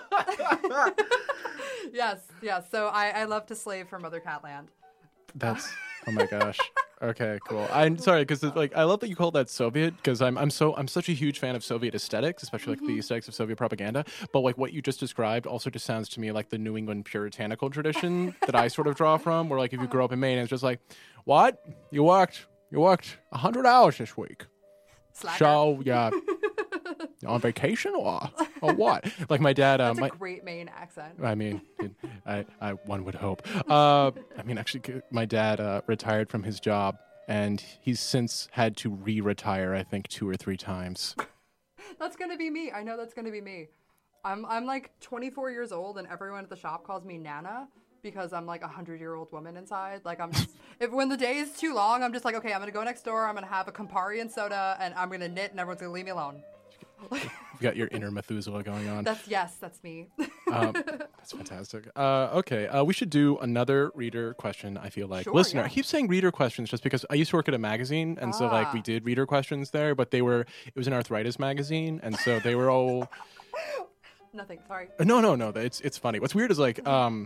yes. So I love to slave for Mother Catland. That's, oh my gosh. Okay, cool. I'm sorry because like I love that you call that Soviet because I'm such a huge fan of Soviet aesthetics, especially like the aesthetics of Soviet propaganda. But like what you just described also just sounds to me like the New England puritanical tradition that I sort of draw from, where like if you grow up in Maine, it's just like, what? You worked 100 hours this week. Slacker. So yeah, on vacation or what? Like my dad. That's a great Maine accent. I mean, one would hope. I mean, actually, my dad retired from his job, and he's since had to re-retire, I think, 2 or 3 times. That's gonna be me. I know that's gonna be me. I'm like 24 years old, and everyone at the shop calls me Nana because I'm like a 100-year-old woman inside. Like I'm just, when the day is too long, I'm just like, okay, I'm gonna go next door. I'm gonna have a Campari and soda, and I'm gonna knit, and everyone's gonna leave me alone. You've got your inner Methuselah going on. That's me. That's fantastic. Okay, we should do another reader question, I feel like. Sure, Listener, yeah. I keep saying reader questions just because I used to work at a magazine, and so like we did reader questions there, but it was an arthritis magazine, and so they were all... Nothing, sorry. No, it's funny. What's weird is like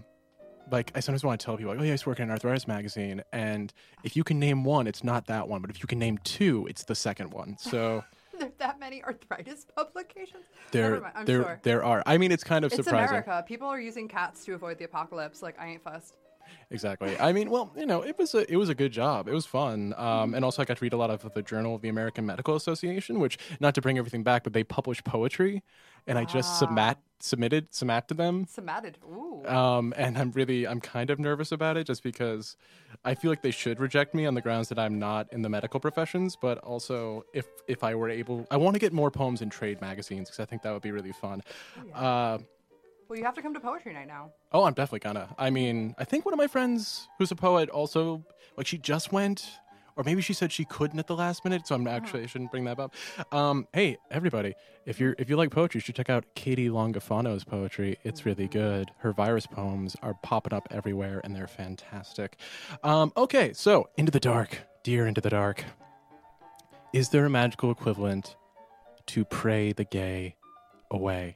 I sometimes want to tell people, like, oh, yeah, I used to work in an arthritis magazine, and if you can name one, it's not that one, but if you can name 2, it's the second one, so... There's that many arthritis publications? There are. I mean, it's kind of surprising. It's America. People are using cats to avoid the apocalypse. Like, I ain't fussed. Exactly. I mean, well, it was a good job. It was fun. And also I got to read a lot of the Journal of the American Medical Association, which, not to bring everything back, but they publish poetry, and I just submitted to them. Submitted. Ooh. And I'm kind of nervous about it just because I feel like they should reject me on the grounds that I'm not in the medical professions, but also if I were able, I want to get more poems in trade magazines because I think that would be really fun. Oh, yeah. Well, you have to come to poetry night now. Oh, I'm definitely gonna. I mean, I think one of my friends who's a poet also, like, she just went, Or maybe she said she couldn't at the last minute, so I shouldn't bring that up. Hey, everybody, if you like poetry, you should check out Katie Longafano's poetry. It's really good. Her virus poems are popping up everywhere, and they're fantastic. Okay, so Into the Dark, dear Into the Dark. Is there a magical equivalent to pray the gay away?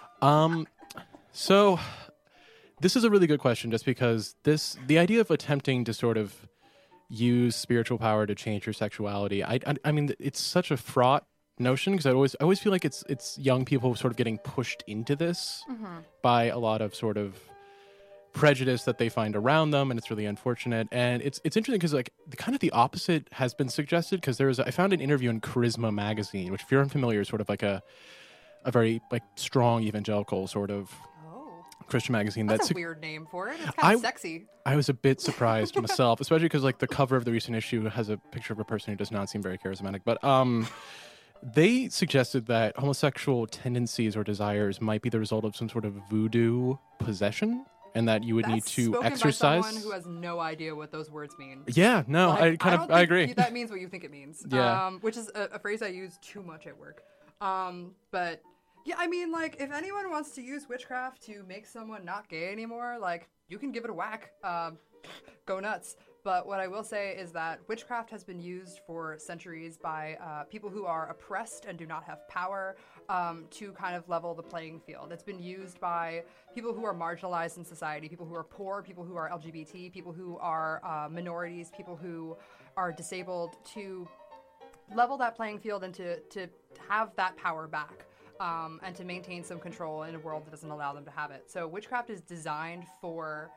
So this is a really good question, just because the idea of attempting to sort of use spiritual power to change your sexuality, I mean, it's such a fraught notion, because I always feel like it's young people sort of getting pushed into this by a lot of sort of prejudice that they find around them, and it's really unfortunate. And it's interesting because like kind of the opposite has been suggested, because I found an interview in Charisma magazine, which if you're unfamiliar is sort of like a very like strong evangelical sort of Christian magazine. That's a weird name for it. It's kind of sexy. I was a bit surprised myself, especially because like the cover of the recent issue has a picture of a person who does not seem very charismatic. But they suggested that homosexual tendencies or desires might be the result of some sort of voodoo possession, and that you would need to exercise. By someone who has no idea what those words mean. Yeah, no, like, I agree. That means what you think it means. Yeah. Which is a phrase I use too much at work. But yeah, I mean, like, if anyone wants to use witchcraft to make someone not gay anymore, like, you can give it a whack. Go nuts. But what I will say is that witchcraft has been used for centuries by people who are oppressed and do not have power to kind of level the playing field. It's been used by people who are marginalized in society, people who are poor, people who are LGBT, people who are minorities, people who are disabled, to level that playing field and to have that power back. And to maintain some control in a world that doesn't allow them to have it. So witchcraft is designed for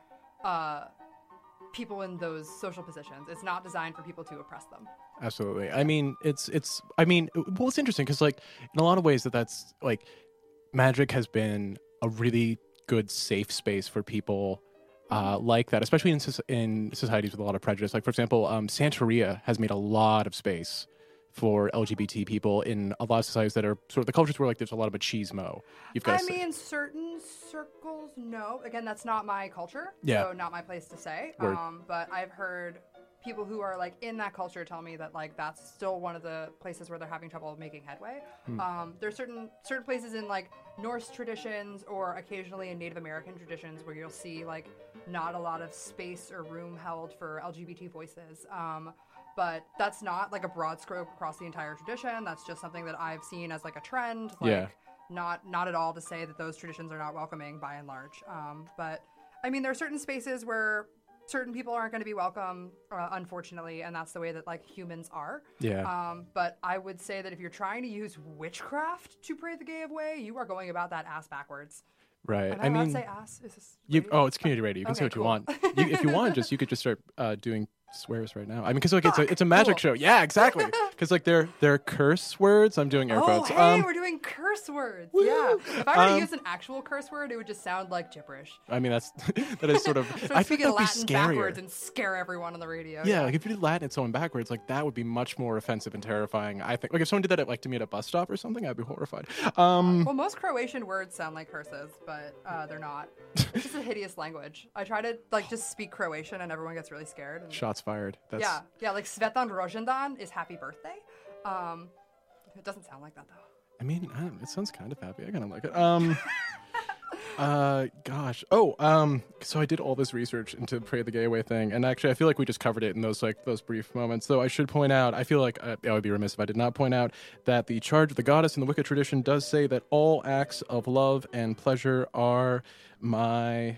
people in those social positions. It's not designed for people to oppress them. Absolutely. I mean, it's interesting because like in a lot of ways that's like magic has been a really good safe space for people like that, especially in societies with a lot of prejudice. Like for example, Santeria has made a lot of space for LGBT people in a lot of societies that are sort of the cultures where like there's a lot of machismo. I mean, certain circles, no. Again, that's not my culture, so not my place to say. But I've heard people who are like in that culture tell me that like that's still one of the places where they're having trouble making headway. There's certain places in like Norse traditions or occasionally in Native American traditions where you'll see like not a lot of space or room held for LGBT voices. But that's not like a broad stroke across the entire tradition. That's just something that I've seen as like a trend. Like, not at all to say that those traditions are not welcoming by and large. But I mean, there are certain spaces where certain people aren't going to be welcome, unfortunately, and that's the way that like humans are. Yeah. But I would say that if you're trying to use witchcraft to pray the gay away, you are going about that ass backwards. Right. I mean, say ass. Is this it's community radio. You can say what you want. If you want, you could just start doing swears right now. I mean, because like it's a magic show. Yeah, exactly. Because like they're curse words. I'm doing air quotes. Hey, we're doing curse words. Woo! Yeah. If I were to use an actual curse word, it would just sound like gibberish. I mean, that is sort of. I think that'd be scarier. Backwards and scare everyone on the radio. Yeah, like if you did Latin at someone backwards, like that would be much more offensive and terrifying. I think. Like if someone did that to me at a bus stop or something, I'd be horrified. Well, most Croatian words sound like curses, but they're not. It's just a hideous language. I try to like just speak Croatian, and everyone gets really scared. And... Shots fired. Yeah, like Svetan Rožendan is happy birthday. It doesn't sound like that though. I mean, it sounds kind of happy. I kind of like it. Gosh. So I did all this research into Pray the Gay Away thing, and actually I feel like we just covered it in those brief moments. Though I should point out, I feel like I would be remiss if I did not point out that the charge of the goddess in the Wicca tradition does say that all acts of love and pleasure are my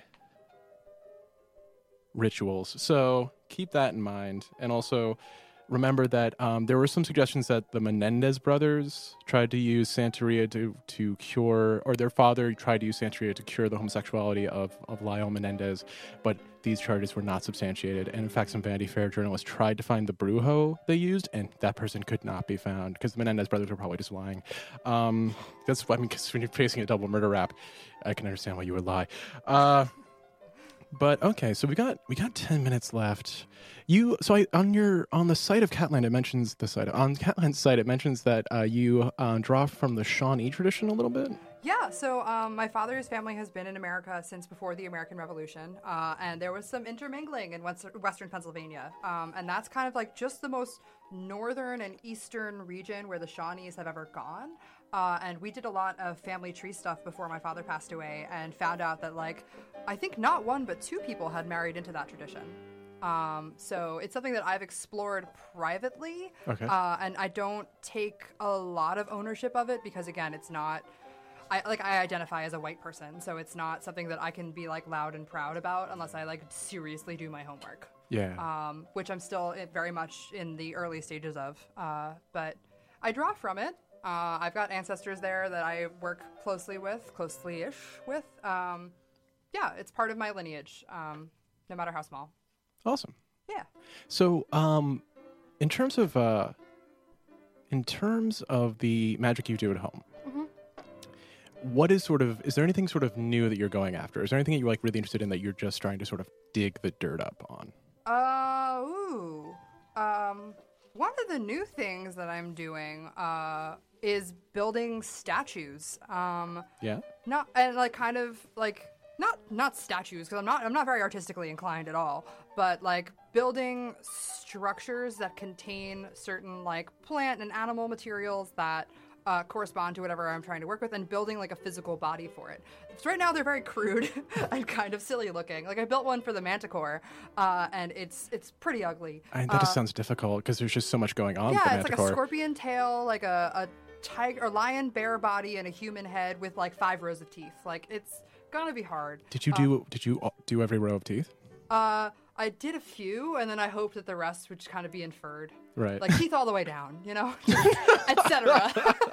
rituals. So keep that in mind, and also remember that there were some suggestions that the Menendez brothers tried to use Santeria to cure, or their father tried to use Santeria to cure the homosexuality of Lyle Menendez, but these charges were not substantiated. And in fact, some Vanity Fair journalists tried to find the brujo they used, and that person could not be found because the Menendez brothers were probably just lying. Because when you're facing a double murder rap, I can understand why you would lie. But okay, so we got 10 minutes left. On the site of Catland, it mentions on Catland's site, it mentions that you draw from the Shawnee tradition a little bit. Yeah, so my father's family has been in America since before the American Revolution, and there was some intermingling in Western Pennsylvania, and that's kind of like just the most northern and eastern region where the Shawnees have ever gone. And we did a lot of family tree stuff before my father passed away, and found out that like I think not one but two people had married into that tradition. So it's something that I've explored privately, Okay. and I don't take a lot of ownership of it because again, it's not. I identify as a white person, so it's not something that I can be like loud and proud about unless I like seriously do my homework. Yeah. Which I'm still very much in the early stages of. But I draw from it. I've got ancestors there that I work closely-ish with. Yeah, it's part of my lineage, no matter how small. Awesome. Yeah. So, in terms of the magic you do at home, what is there anything sort of new that you're going after? Is there anything that you're like really interested in that you're just trying to sort of dig the dirt up on? One of the new things that I'm doing is building statues. Yeah. Not and like kind of like not statues because I'm not very artistically inclined at all, but like building structures that contain certain like plant and animal materials that correspond to whatever I'm trying to work with, and building like a physical body for it. So right now they're very crude and kind of silly looking. Like I built one for the Manticore, and it's pretty ugly. That just sounds difficult because there's just so much going on with the Yeah, it's like Manticore. a scorpion tail, like a tiger or lion bear body, and a human head with like 5 rows of teeth. Like it's gonna be hard. Did you do every row of teeth? I did a few, and then I hoped that the rest would just kind of be inferred. Right. Like teeth all the way down, you know, etc.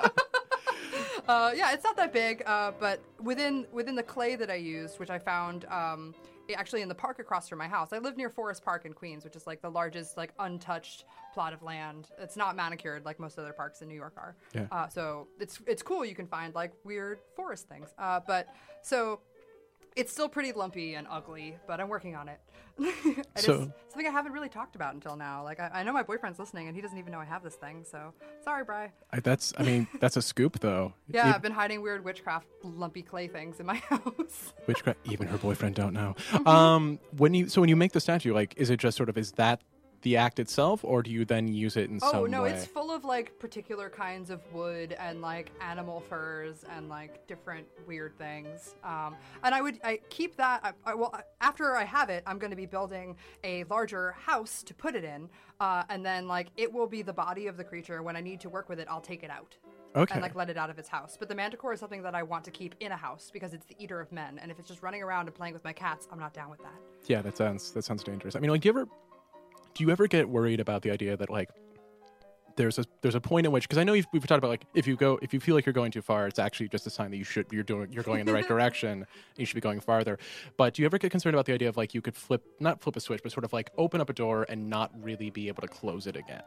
Yeah, it's not that big, but within the clay that I used, which I found actually in the park across from my house. I live near Forest Park in Queens, which is like the largest like untouched plot of land. It's not manicured like most other parks in New York are. Yeah. So it's cool. You can find like weird forest things. But so it's still pretty lumpy and ugly, but I'm working on it. It's something I haven't really talked about until now. Like I know my boyfriend's listening, and he doesn't even know I have this thing. So sorry, Bri. That's a scoop though. Yeah, I've been hiding weird witchcraft lumpy clay things in my house. Witchcraft. Even her boyfriend don't know. When you make the statue, like, is it just sort of is that the act itself, or do you then use it in some way? Oh no, it's full of like particular kinds of wood and like animal furs and like different weird things. And I keep that. After I have it, I'm going to be building a larger house to put it in, and then like it will be the body of the creature. When I need to work with it, I'll take it out. Okay. And like let it out of its house. But the Manticore is something that I want to keep in a house because it's the eater of men. And if it's just running around and playing with my cats, I'm not down with that. Yeah, that sounds dangerous. I mean, like, do you ever get worried about the idea that like there's a point in which, because I know we've talked about like if you feel like you're going too far, it's actually just a sign that you're going in the right direction and you should be going farther. But do you ever get concerned about the idea of like you could not flip a switch, but sort of like open up a door and not really be able to close it again?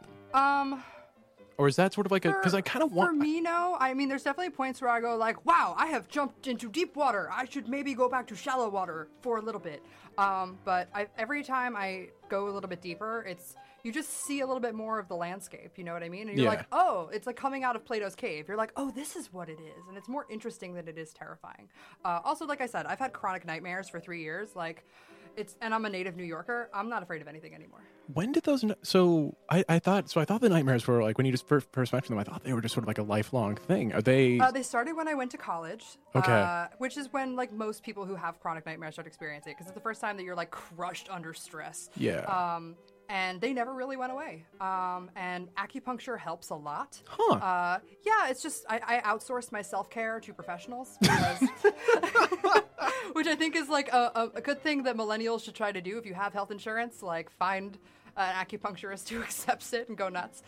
Or is that sort of like because I kind of want... For me, no. I mean, there's definitely points where I go like, wow, I have jumped into deep water. I should maybe go back to shallow water for a little bit. But every time I go a little bit deeper, you just see a little bit more of the landscape. You know what I mean? And you're like, oh, it's like coming out of Plato's cave. You're like, oh, this is what it is. And it's more interesting than it is terrifying. Also, like I said, I've had chronic nightmares for 3 years. And I'm a native New Yorker. I'm not afraid of anything anymore. When did those? I thought the nightmares were like when you just first mentioned them. I thought they were just sort of like a lifelong thing. Are they? They started when I went to college. Okay. Which is when like most people who have chronic nightmares start experiencing it because it's the first time that you're like crushed under stress. Yeah. And they never really went away. And acupuncture helps a lot. Huh. Yeah, it's just I outsourced my self-care to professionals because, which I think is like a good thing that millennials should try to do. If you have health insurance, like find an acupuncturist who accepts it and go nuts.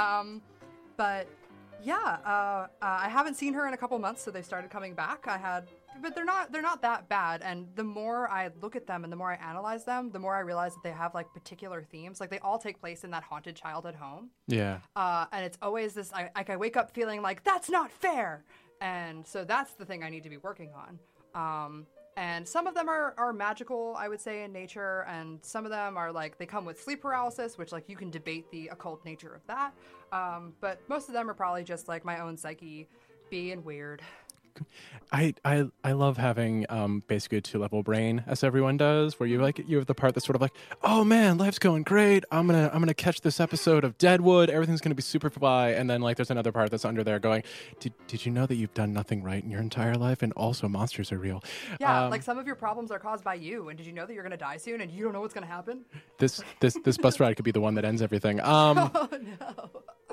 But yeah, I haven't seen her in a couple months, so they started coming back. But they're not that bad. And the more I look at them and the more I analyze them, the more I realize that they have like particular themes. Like they all take place in that haunted childhood home. Yeah. And it's always this. I wake up feeling like that's not fair, and so that's the thing I need to be working on. And some of them are magical, I would say, in nature, and some of them are like they come with sleep paralysis, which like you can debate the occult nature of that. But most of them are probably just like my own psyche being weird. I love having basically a 2-level brain, as everyone does, where you have the part that's sort of like, oh man, life's going great. I'm gonna catch this episode of Deadwood. Everything's gonna be super fly. And then like there's another part that's under there going, did you know that you've done nothing right in your entire life, and also monsters are real? Yeah, like some of your problems are caused by you. And did you know that you're gonna die soon, and you don't know what's gonna happen? This bus ride could be the one that ends everything. Oh no.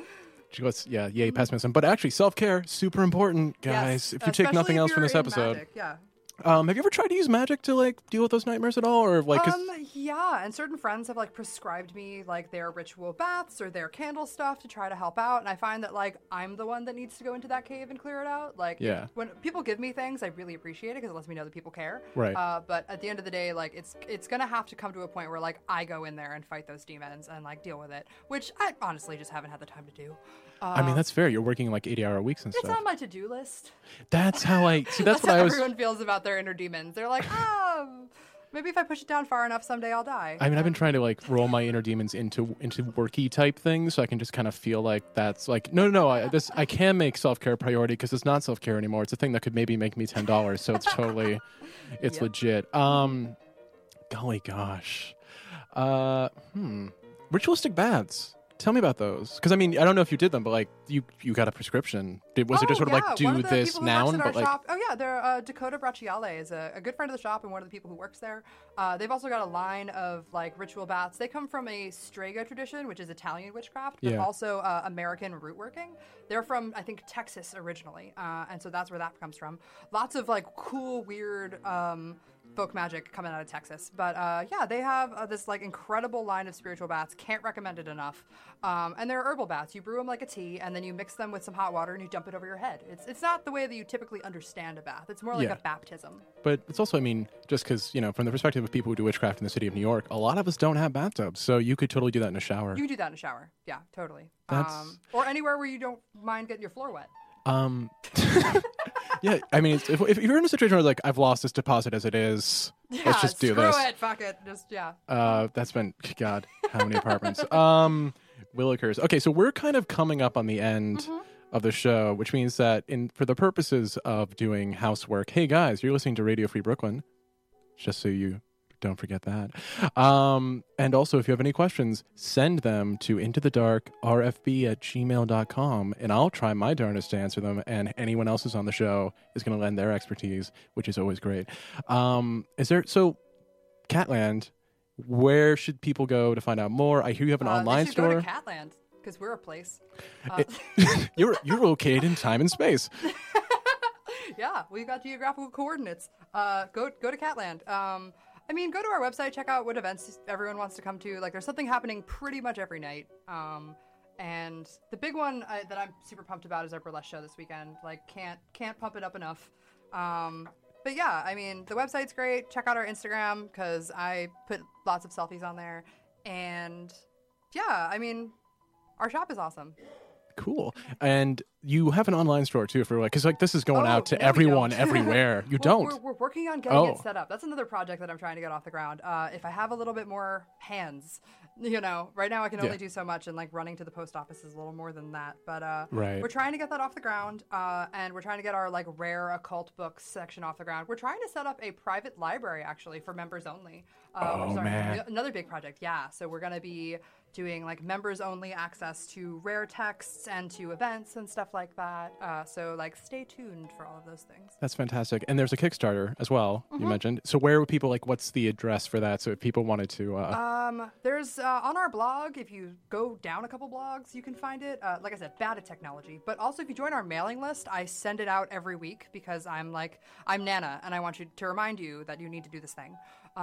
Yay, pessimism. But actually, self-care, super important, guys. Yes, if you take nothing especially else if from this you're in episode. magic, yeah. Have you ever tried to use magic to like deal with those nightmares at all, or like? Yeah, and certain friends have like prescribed me like their ritual baths or their candle stuff to try to help out, and I find that like I'm the one that needs to go into that cave and clear it out. Like, yeah. When people give me things, I really appreciate it because it lets me know that people care. Right. But at the end of the day, like it's gonna have to come to a point where like I go in there and fight those demons and like deal with it, which I honestly just haven't had the time to do. I mean, that's fair. You're working like 80-hour weeks and It's stuff. on my to-do list. That's how I see. That's what how I was. everyone feels about their inner demons. They're like, maybe if I push it down far enough, someday I'll die. I mean, I've been trying to like roll my inner demons into worky type things, so I can just kind of feel like that's like no. I can make self-care a priority because it's not self-care anymore. It's a thing that could maybe make me $10, so it's totally, it's legit. Golly gosh, ritualistic baths. Tell me about those, because I mean, I don't know if you did them, but like you got a prescription. Was it just sort of like do this now? But like, shop, they're Dakota Bracciale is a good friend of the shop and one of the people who works there. They've also got a line of like ritual baths. They come from a Strega tradition, which is Italian witchcraft, but also American root working. They're from I think Texas originally, and so that's where that comes from. Lots of like cool, weird. Folk magic coming out of Texas, but they have this like incredible line of spiritual baths. Can't recommend it enough. And they're herbal baths. You brew them like a tea, and then you mix them with some hot water and you dump it over your head. It's not the way that you typically understand a bath. It's more like a baptism. But it's also, I mean, just because from the perspective of people who do witchcraft in the city of New York, a lot of us don't have bathtubs, so you could totally do that in a shower. You can do that in a shower. Yeah, totally. Or anywhere where you don't mind getting your floor wet. Yeah, I mean, if you're in a situation where like I've lost this deposit as it is, let's just do this. Screw it, fuck it, That's been God, how many apartments? Willikers. Okay, so we're kind of coming up on the end of the show, which means that for the purposes of doing housework, hey guys, you're listening to Radio Free Brooklyn, just so you don't forget that. And also, if you have any questions, send them to intothedarkrfb@gmail.com, and I'll try my darndest to answer them, and anyone else who's on the show is going to lend their expertise, which is always great. Catland, where should people go to find out more? I hear you have an online they should store. Go to Catland, because we're a place. You're located in time and space. Yeah, we've got geographical coordinates. Go to Catland. I mean, go to our website, check out what events everyone wants to come to. Like, there's something happening pretty much every night. And the big one that I'm super pumped about is our burlesque show this weekend. Like, can't pump it up enough. But yeah, I mean, the website's great. Check out our Instagram, because I put lots of selfies on there. And yeah, I mean, our shop is awesome. Cool. And you have an online store too, for like, because like this is going out to everyone everywhere. You don't. We're working on getting it set up. That's another project that I'm trying to get off the ground. If I have a little bit more hands, right now I can only do so much, and like running to the post office is a little more than that. But we're trying to get that off the ground, and we're trying to get our like rare occult books section off the ground. We're trying to set up a private library actually for members only. Man. Another big project. Yeah. So we're gonna be doing like members only access to rare texts and to events and stuff like that. So like stay tuned for all of those things. That's fantastic. And there's a Kickstarter as well, you mentioned. So where would people what's the address for that? So if people wanted to there's on our blog, if you go down a couple blogs, you can find it. Like I said, Bad at Technology. But also if you join our mailing list, I send it out every week because I'm Nana and I want you to remind you that you need to do this thing.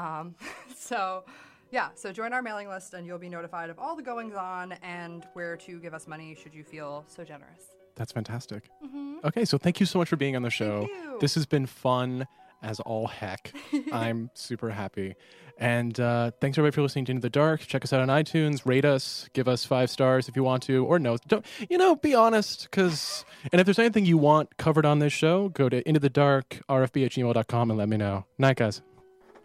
So join our mailing list and you'll be notified of all the goings-on and where to give us money should you feel so generous. That's fantastic. Okay, so thank you so much for being on the show. Thank you. This has been fun as all heck. I'm super happy. And thanks everybody for listening to Into the Dark. Check us out on iTunes. Rate us. Give us 5 stars if you want to. Or no. Don't, be honest. And if there's anything you want covered on this show, go to intothedarkrfb@gmail.com and let me know. Night, guys.